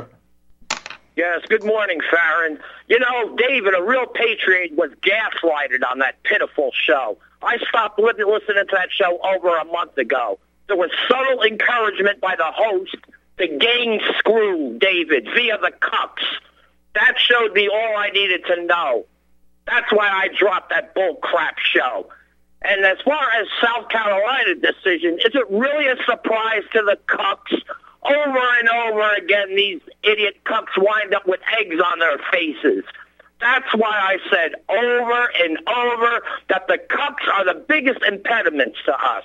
Yes, good morning, Farron. You know, David, a real patriot, was gaslighted on that pitiful show. I stopped li- listening to that show over a month ago. There was subtle encouragement by the host to gang screw David via the cucks. That showed me all I needed to know. That's why I dropped that bull crap show. And as far as South Carolina decision, is it really a surprise to the cucks? Over and over again, these idiot cucks wind up with eggs on their faces. That's why I said over and over that the cucks are the biggest impediments to us.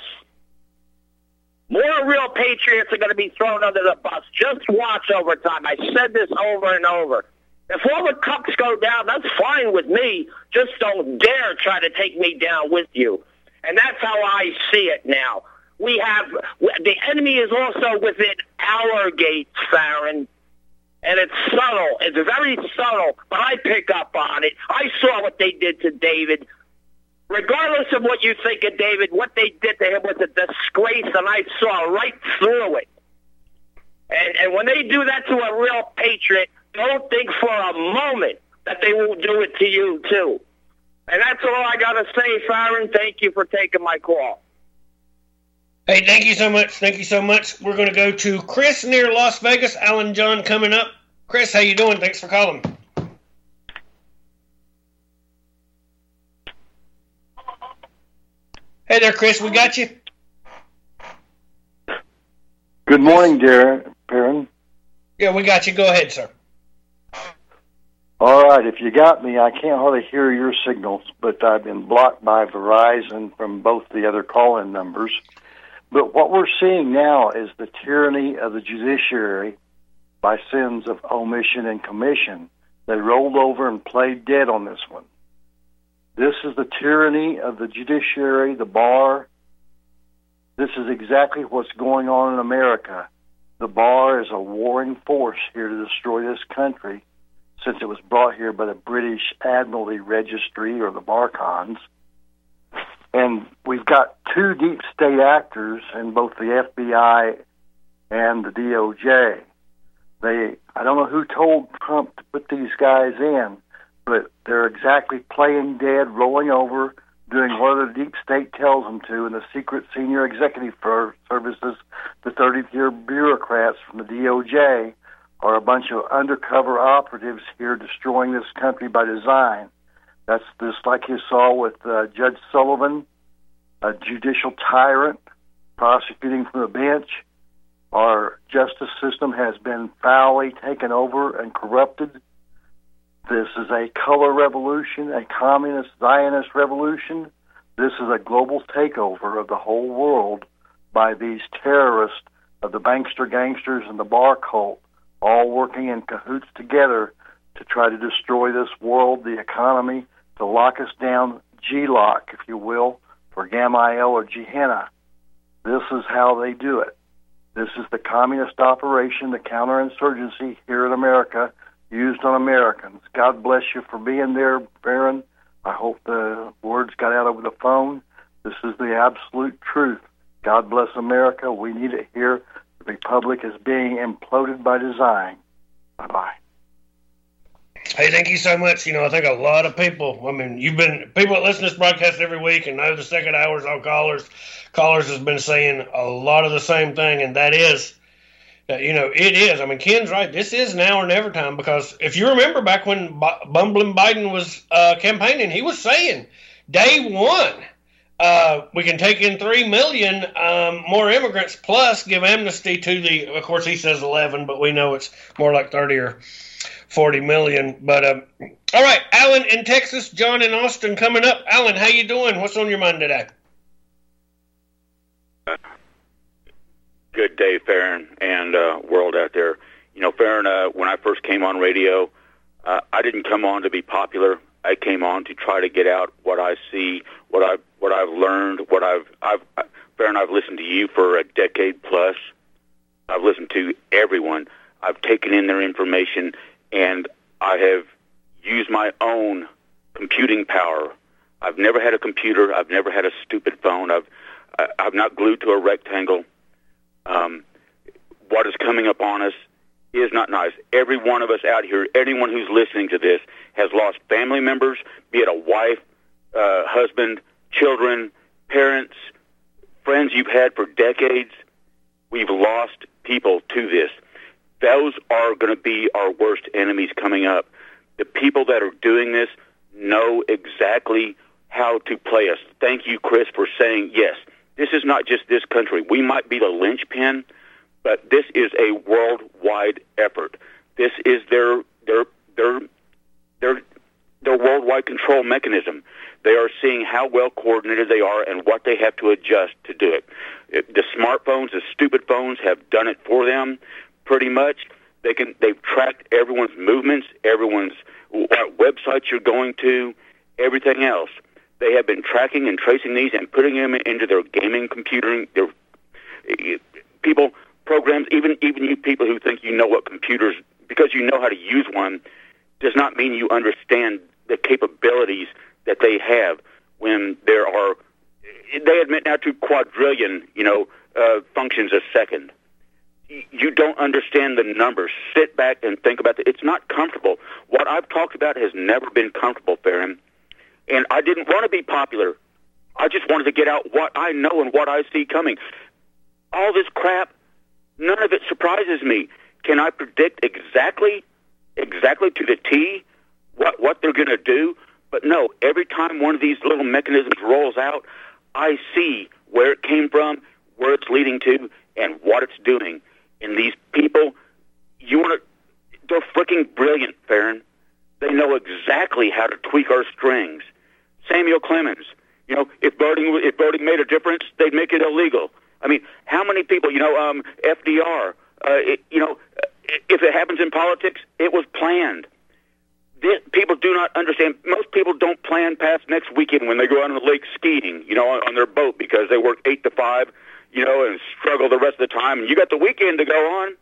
More real patriots are going to be thrown under the bus. Just watch over time. I said this over and over. If all the cucks go down, that's fine with me. Just don't dare try to take me down with you. And that's how I see it now. We have, the enemy is also within our gates, Farron. And it's subtle. It's very subtle, but I pick up on it. I saw what they did to David. Regardless of what you think of David, what they did to him was a disgrace, and I saw right through it. And, and when they do that to a real patriot, don't think for a moment that they won't do it to you, too. And that's all I got to say, Farron. Thank you for taking my call. Hey, thank you so much. Thank you so much. We're going to go to Chris near Las Vegas. Alan John coming up. Chris, how you doing? Thanks for calling. Hey there, Chris. We got you. Good morning, dear Perrin. Yeah, we got you. Go ahead, sir. All right, if you got me, I can't hardly hear your signals, but I've been blocked by Verizon from both the other call-in numbers. But what we're seeing now is the tyranny of the judiciary by sins of omission and commission. They rolled over and played dead on this one. This is the tyranny of the judiciary, the bar. This is exactly what's going on in America. The bar is a warring force here to destroy this country, since it was brought here by the British Admiralty Registry, or the Barcons. And we've got two deep state actors in both the F B I and the D O J. They, I don't know who told Trump to put these guys in, but they're exactly playing dead, rolling over, doing whatever the deep state tells them to, and the secret senior executive services, the thirtieth-year bureaucrats from the D O J, are a bunch of undercover operatives here destroying this country by design. That's just like you saw with uh, Judge Sullivan, a judicial tyrant prosecuting from the bench. Our justice system has been foully taken over and corrupted. This is a color revolution, a communist Zionist revolution. This is a global takeover of the whole world by these terrorists of the bankster gangsters and the bar cult, all working in cahoots together to try to destroy this world, the economy, to lock us down, G-lock, if you will, for Gamaliel or Gehenna. This is how they do it. This is the communist operation, the counterinsurgency here in America, used on Americans. God bless you for being there, Barron. I hope the words got out over the phone. This is the absolute truth. God bless America. We need it here. The Republic is being imploded by design. Bye-bye. Hey, thank you so much. You know, I think a lot of people, I mean, you've been, people that listen to this broadcast every week and know the second hours on callers, callers has been saying a lot of the same thing, and that is, uh, you know, it is. I mean, Ken's right. This is now or never time, because if you remember back when B- bumbling Biden was uh, campaigning, he was saying, day one, uh, we can take in three million um, more immigrants, plus give amnesty to the, of course, he says eleven, but we know it's more like thirty or forty million. But um, all right, Alan in Texas, John in Austin coming up. Alan, how you doing? What's on your mind today? Good day, Farron, and uh, world out there. You know, Farron, uh, when I first came on radio, uh, I didn't come on to be popular. I came on to try to get out what I see, what I what I've learned, what I've I've Farron. I've listened to you for a decade plus. I've listened to everyone. I've taken in their information, and I have used my own computing power. I've never had a computer. I've never had a stupid phone. I've I've not glued to a rectangle. Um, what is coming upon us is not nice. Every one of us out here, anyone who's listening to this, has lost family members, be it a wife, uh, husband, children, parents, friends you've had for decades. We've lost people to this. Those are going to be our worst enemies coming up. The people that are doing this know exactly how to play us. Thank you, Chris, for saying, yes, this is not just this country. We might be the linchpin, but this is a worldwide effort. This is their their their their their worldwide control mechanism. They are seeing how well coordinated they are and what they have to adjust to do it. The smartphones, the stupid phones, have done it for them. Pretty much, they can. They've tracked everyone's movements, everyone's what websites you're going to, everything else. They have been tracking and tracing these and putting them into their gaming computing. Their people programs, even even you people who think you know what computers, because you know how to use one, does not mean you understand the capabilities that they have. When there are, they admit now to quadrillion, you know, uh, functions a second. You don't understand the numbers. Sit back and think about it. It's not comfortable. What I've talked about has never been comfortable, Farron. and I didn't want to be popular. I just wanted to get out what I know and what I see coming. All this crap, none of it surprises me. Can I predict exactly, exactly to the T what, what they're going to do? But no, every time one of these little mechanisms rolls out, I see where it came from, where it's leading to, and what it's doing. And these people, you want to, they're freaking brilliant, Farron. They know exactly how to tweak our strings. Samuel Clemens, you know, if voting if voting made a difference, they'd make it illegal. I mean, how many people, you know, um, F D R, uh, it, you know, if it happens in politics, it was planned. This, people do not understand. Most people don't plan past next weekend when they go out on the lake skiing, you know, on, on their boat because they work eight to five, you know, and struggle the rest of the time. And you got the weekend to go on.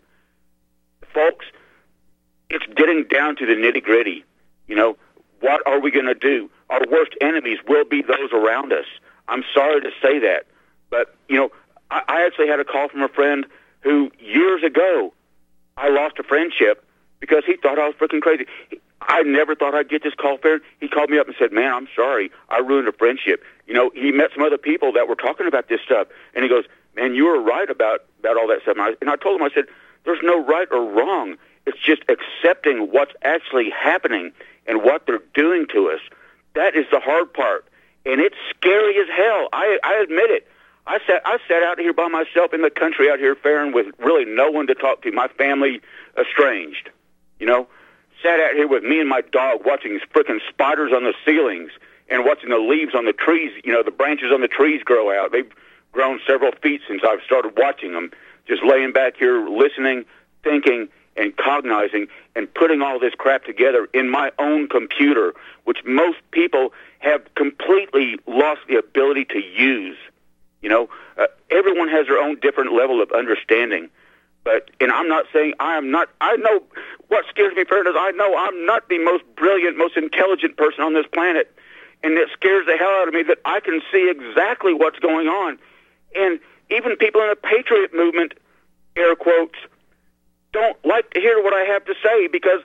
Folks, it's getting down to the nitty-gritty. You know, what are we going to do? Our worst enemies will be those around us. I'm sorry to say that. But, you know, I, I actually had a call from a friend who years ago I lost a friendship because he thought I was freaking crazy. He, I never thought I'd get this call, Farron. He called me up and said, man, I'm sorry. I ruined a friendship. You know, he met some other people that were talking about this stuff. And he goes, man, you were right about, about all that stuff. And I, and I told him, I said, there's no right or wrong. It's just accepting what's actually happening and what they're doing to us. That is the hard part. And it's scary as hell. I, I admit it. I sat, I sat out here by myself in the country out here, Farron, with really no one to talk to. My family estranged, you know. Sat out here with me and my dog watching frickin' spiders on the ceilings and watching the leaves on the trees, you know, the branches on the trees grow out. They've grown several feet since I've started watching them. Just laying back here listening, thinking, and cognizing and putting all this crap together in my own computer, which most people have completely lost the ability to use. You know, uh, everyone has their own different level of understanding. But, and I'm not saying I am not, I know what scares me, Farron, is I know I'm not the most brilliant, most intelligent person on this planet. And it scares the hell out of me that I can see exactly what's going on. And even people in the Patriot movement, air quotes, don't like to hear what I have to say because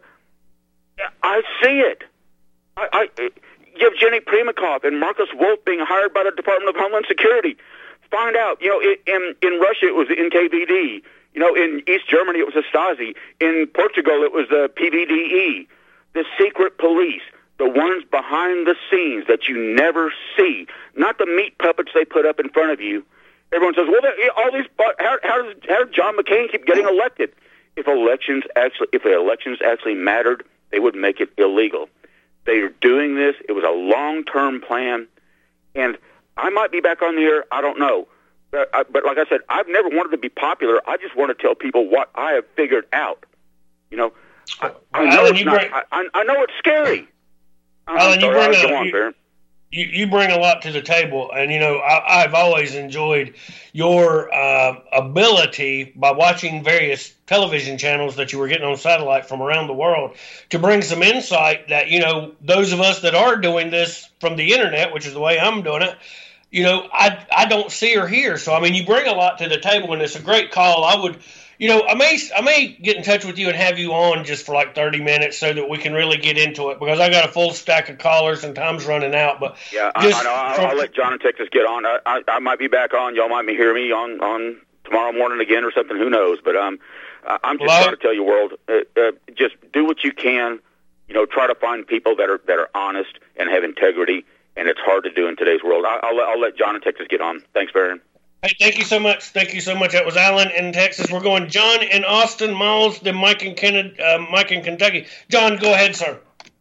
I see it. I, I Yevgeny Primakov and Marcus Wolf being hired by the Department of Homeland Security. Find out, you know, in, in Russia it was N K V D. You know, in East Germany, it was the Stasi. In Portugal, it was the P V D E. The secret police, the ones behind the scenes that you never see, not the meat puppets they put up in front of you. Everyone says, well, all these, how, how, does, how does John McCain keep getting elected? If elections actually, if the elections actually mattered, they would make it illegal. They are doing this. It was a long-term plan. And I might be back on the air. I don't know. But, I, but like I said, I've never wanted to be popular. I just want to tell people what I have figured out. You know, I, I know Alan, it's not. Bring, I, I know it's scary. Alan, you bring, a, on, you, you, you bring a lot to the table, and you know I, I've always enjoyed your uh, ability by watching various television channels that you were getting on satellite from around the world to bring some insight that you know those of us that are doing this from the internet, which is the way I'm doing it. You know, I I don't see or hear. So, I mean, you bring a lot to the table, and it's a great call. I would, you know, I may I may get in touch with you and have you on just for like thirty minutes so that we can really get into it because I got a full stack of callers and time's running out. But yeah, I, I know. I'll, from, I'll let John in Texas get on. I, I, I might be back on. Y'all might be hear me on, on tomorrow morning again or something. Who knows? But um, I'm just well, trying to tell you, world, uh, uh, just do what you can. You know, try to find people that are that are honest and have integrity. And it's hard to do in today's world. I'll, I'll, I'll let John in Texas get on. Thanks, Farron. Hey, thank you so much. Thank you so much. That was Alan in Texas. We're going John in Austin, Miles, then Mike in, Kennedy, uh, Mike in Kentucky. John, go ahead, sir.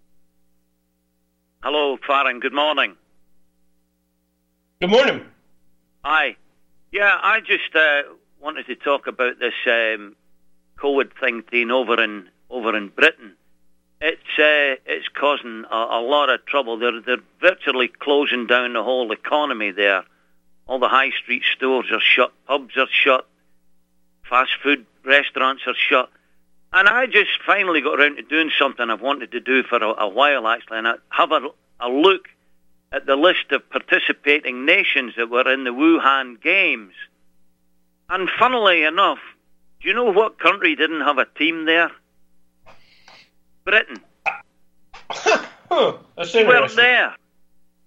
Hello, Farron. Good morning. Good morning. Hi. Yeah, I just uh, wanted to talk about this um, COVID thing thing over in over in Britain. It's uh, it's causing a, a lot of trouble. They're they're virtually closing down the whole economy there. All the high street stores are shut, pubs are shut, fast food restaurants are shut. And I just finally got around to doing something I've wanted to do for a, a while, actually, and I have a, a look at the list of participating nations that were in the Wuhan Games. And funnily enough, do you know what country didn't have a team there? Britain. Huh, that's they weren't there.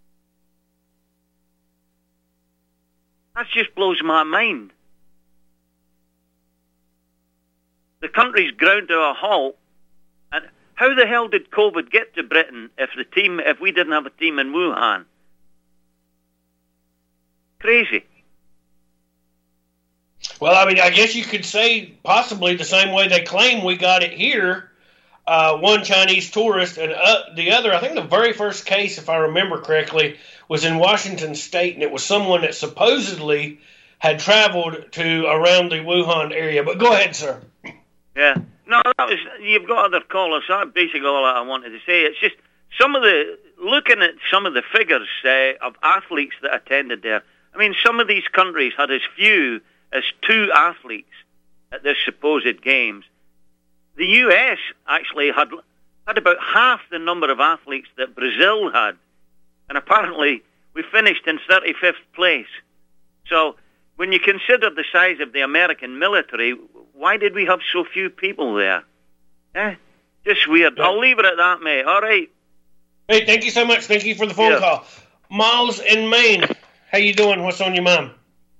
That just blows my mind. The country's ground to a halt. And how the hell did COVID get to Britain if the team, if we didn't have a team in Wuhan? Crazy. Well, I mean, I guess you could say possibly the same way they claim we got it here. Uh, one Chinese tourist and uh, the other, I think the very first case, if I remember correctly, was in Washington State, and it was someone that supposedly had traveled to around the Wuhan area. But go ahead, sir. Yeah. No, that was, you've got other callers. That's basically all I wanted to say. It's just some of the, looking at some of the figures uh, of athletes that attended there. I mean, some of these countries had as few as two athletes at their supposed games. The U S actually had had about half the number of athletes that Brazil had. And apparently we finished in thirty-fifth place. So when you consider the size of the American military, why did we have so few people there? Eh? Just weird. I'll leave it at that, mate. All right. Hey, thank you so much. Thank you for the phone yeah. call. Miles in Maine, how you doing? What's on your mind?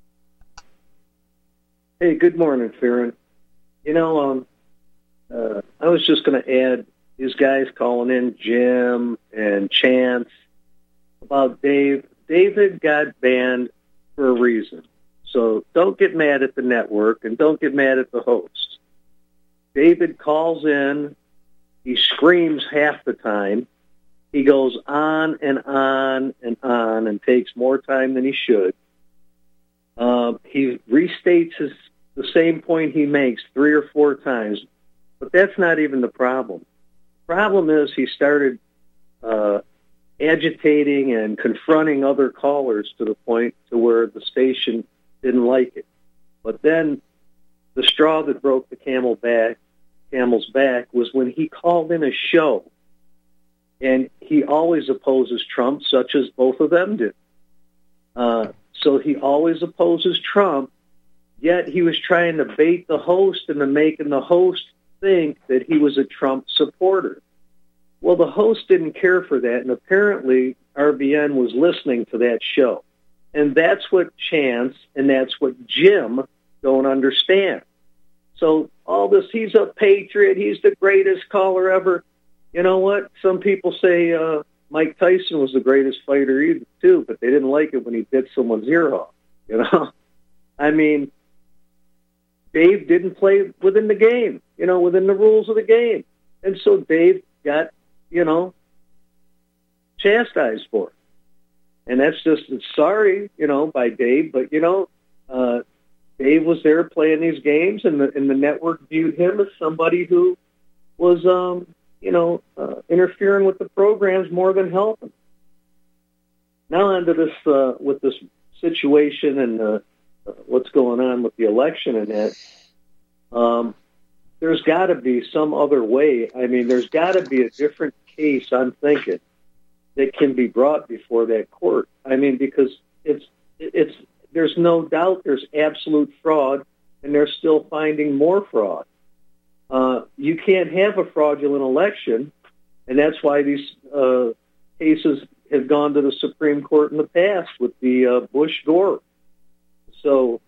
Hey, good morning, Farron. You know, um, uh, I was just going to add these guys calling in, Jim and Chance, about Dave. David got banned for a reason. So don't get mad at the network and don't get mad at the host. David calls in. He screams half the time. He goes on and on and on and takes more time than he should. Um, he restates his, the same point he makes three or four times, but that's not even the problem. The problem is he started uh, agitating and confronting other callers to the point to where the station didn't like it. But then the straw that broke the camel back, camel's back was when he called in a show, and he always opposes Trump, such as both of them did. Uh, so he always opposes Trump, yet he was trying to bait the host into making the host think that he was a Trump supporter. Well, the host didn't care for that, and apparently R B N was listening to that show. And that's what Chance and that's what Jim don't understand. So all this, he's a patriot, he's the greatest caller ever. You know what? Some people say uh, Mike Tyson was the greatest fighter either, too, but they didn't like it when he bit someone's ear off. You know? I mean, Dave didn't play within the game, you know, within the rules of the game. And so Dave got, you know, chastised for it. And that's just, sorry, you know, by Dave, but, you know, uh, Dave was there playing these games, and the, and the network viewed him as somebody who was, um, you know, uh, interfering with the programs more than helping. Now onto this, uh, with this situation and uh, uh, what's going on with the election and that, um, there's got to be some other way. I mean, there's got to be a different case, I'm thinking, that can be brought before that court. I mean, because it's it's there's no doubt there's absolute fraud, and they're still finding more fraud. Uh, you can't have a fraudulent election, and that's why these uh, cases have gone to the Supreme Court in the past with the uh, Bush-Gore. So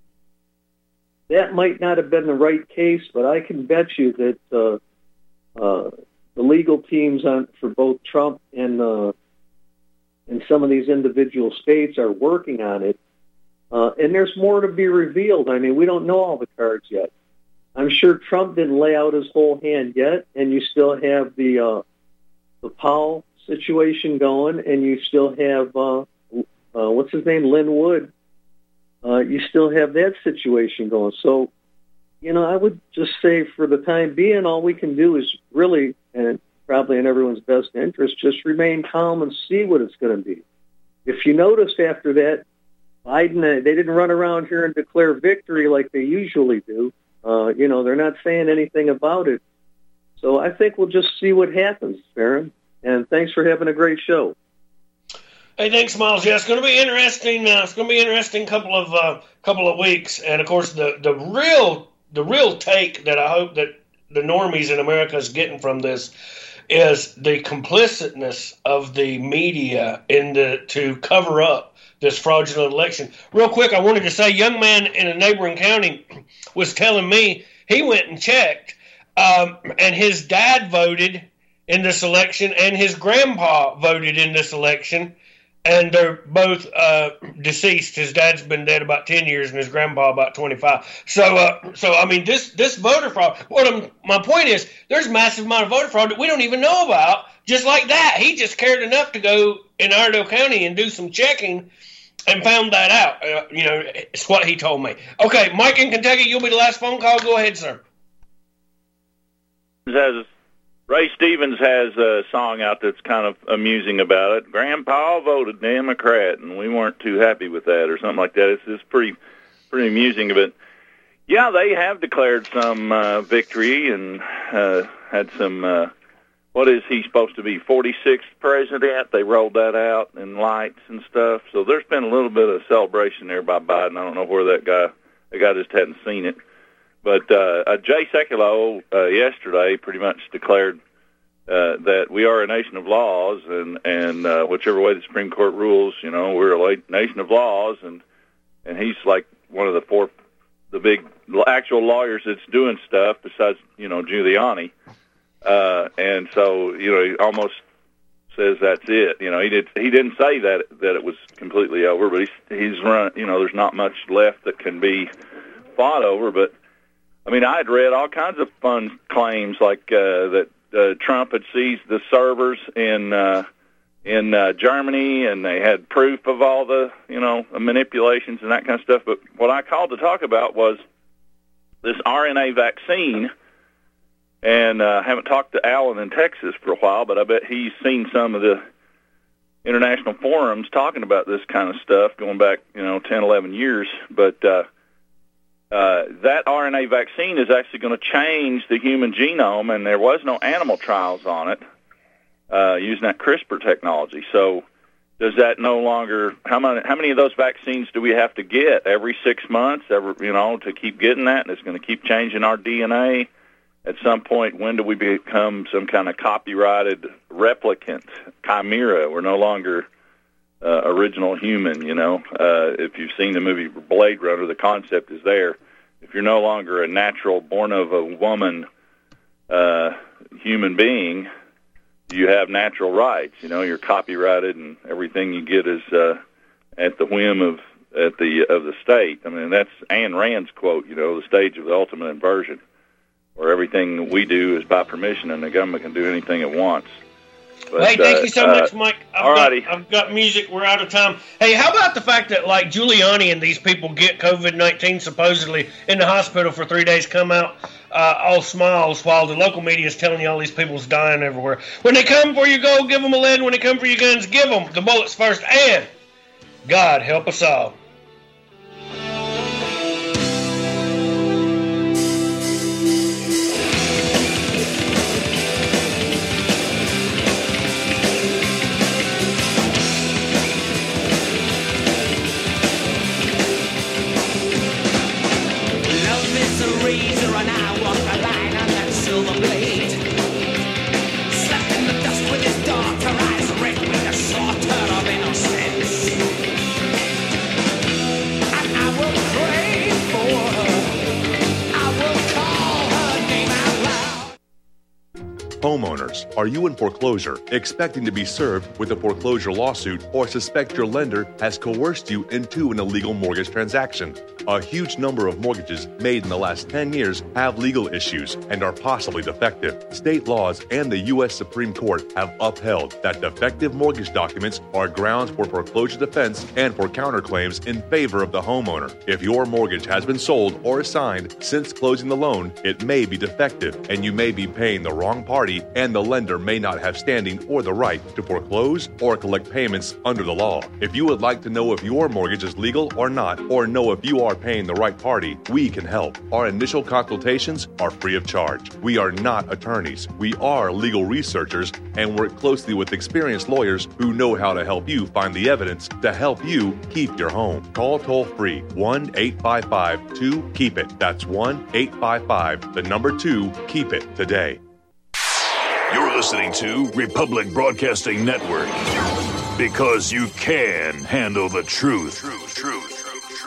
that might not have been the right case, but I can bet you that uh, uh, the legal teams on for both Trump and uh, and some of these individual states are working on it, uh, and there's more to be revealed. I mean, we don't know all the cards yet. I'm sure Trump didn't lay out his whole hand yet, and you still have the uh, the Powell situation going, and you still have uh, uh, what's his name, Lynn Wood. Uh, you still have that situation going. So, you know, I would just say for the time being, all we can do is really, and probably in everyone's best interest, just remain calm and see what it's going to be. If you noticed after that, Biden, they didn't run around here and declare victory like they usually do. Uh, you know, they're not saying anything about it. So I think we'll just see what happens, Farron. And thanks for having a great show. Hey, thanks, Miles. Yeah, it's going to be interesting. Uh, it's going to be an interesting couple of uh, couple of weeks, and of course, the the real the real take that I hope that the normies in America is getting from this is the complicitness of the media in the to cover up this fraudulent election. Real quick, I wanted to say, a young man in a neighboring county was telling me he went and checked, um, and his dad voted in this election, and his grandpa voted in this election, and they're both uh, deceased. His dad's been dead about ten years, and his grandpa about twenty-five. So, uh, so I mean, this this voter fraud. What I'm, my point is, there's a massive amount of voter fraud that we don't even know about. Just like that, he just cared enough to go in Iredell County and do some checking, and found that out. Uh, you know, it's what he told me. Okay, Mike in Kentucky, you'll be the last phone call. Go ahead, sir. Has Ray Stevens has a song out that's kind of amusing about it. Grandpa voted Democrat, and we weren't too happy with that, or something like that. It's it's pretty pretty amusing. But yeah, they have declared some uh, victory and uh, had some. Uh, what is he supposed to be? forty-sixth president. They rolled that out in lights and stuff. So there's been a little bit of celebration there by Biden. I don't know where that guy. The guy just hadn't seen it. But uh, uh, Jay Sekulow uh, yesterday pretty much declared uh, that we are a nation of laws, and and uh, whichever way the Supreme Court rules, you know, we're a nation of laws, and and he's like one of the four, the big actual lawyers that's doing stuff besides you know Giuliani, uh, and so you know he almost says that's it. You know, he did he didn't say that that it was completely over, but he's he's run. You know, there's not much left that can be fought over, but. I mean, I had read all kinds of fun claims, like uh, that uh, Trump had seized the servers in uh, in uh, Germany, and they had proof of all the, you know, manipulations and that kind of stuff. But what I called to talk about was this R N A vaccine, and uh, I haven't talked to Alan in Texas for a while, but I bet he's seen some of the international forums talking about this kind of stuff going back, you know, ten, eleven years. But uh, Uh, that R N A vaccine is actually going to change the human genome, and there was no animal trials on it uh, using that CRISPR technology. So does that no longer, how many, how many of those vaccines do we have to get every six months, every, you know, to keep getting that, and it's going to keep changing our D N A? At some point, when do we become some kind of copyrighted replicant, chimera? We're no longer Uh, original human, you know. Uh, if you've seen the movie Blade Runner, the concept is there. If you're no longer a natural, born of a woman uh, human being, you have natural rights. You know, you're copyrighted, and everything you get is uh, at the whim of at the of the state. I mean, that's Ayn Rand's quote. You know, the stage of the ultimate inversion, where everything we do is by permission, and the government can do anything it wants. But, hey, thank uh, you so uh, much, Mike. I've all got, righty. I've got music. We're out of time. Hey, how about the fact that, like, Giuliani and these people get COVID nineteen supposedly in the hospital for three days, come out uh, all smiles, while the local media is telling you all these people's dying everywhere. When they come for your gold, give them a lead. When they come for your guns, give them the bullets first. And God help us all. Homeowners, are you in foreclosure, expecting to be served with a foreclosure lawsuit, or suspect your lender has coerced you into an illegal mortgage transaction? A huge number of mortgages made in the last ten years have legal issues and are possibly defective. State laws and the U S Supreme Court have upheld that defective mortgage documents are grounds for foreclosure defense and for counterclaims in favor of the homeowner. If your mortgage has been sold or assigned since closing the loan, it may be defective, and you may be paying the wrong party, and the lender may not have standing or the right to foreclose or collect payments under the law. If you would like to know if your mortgage is legal or not, or know if you are paying the right party, we can help. Our initial consultations are free of charge. We are not attorneys. We are legal researchers and work closely with experienced lawyers who know how to help you find the evidence to help you keep your home. Call toll-free one eight five five two keep it. That's one eight five five, the number two, keep it today. You're listening to Republic Broadcasting Network. Because you can handle the truth. Truth, truth.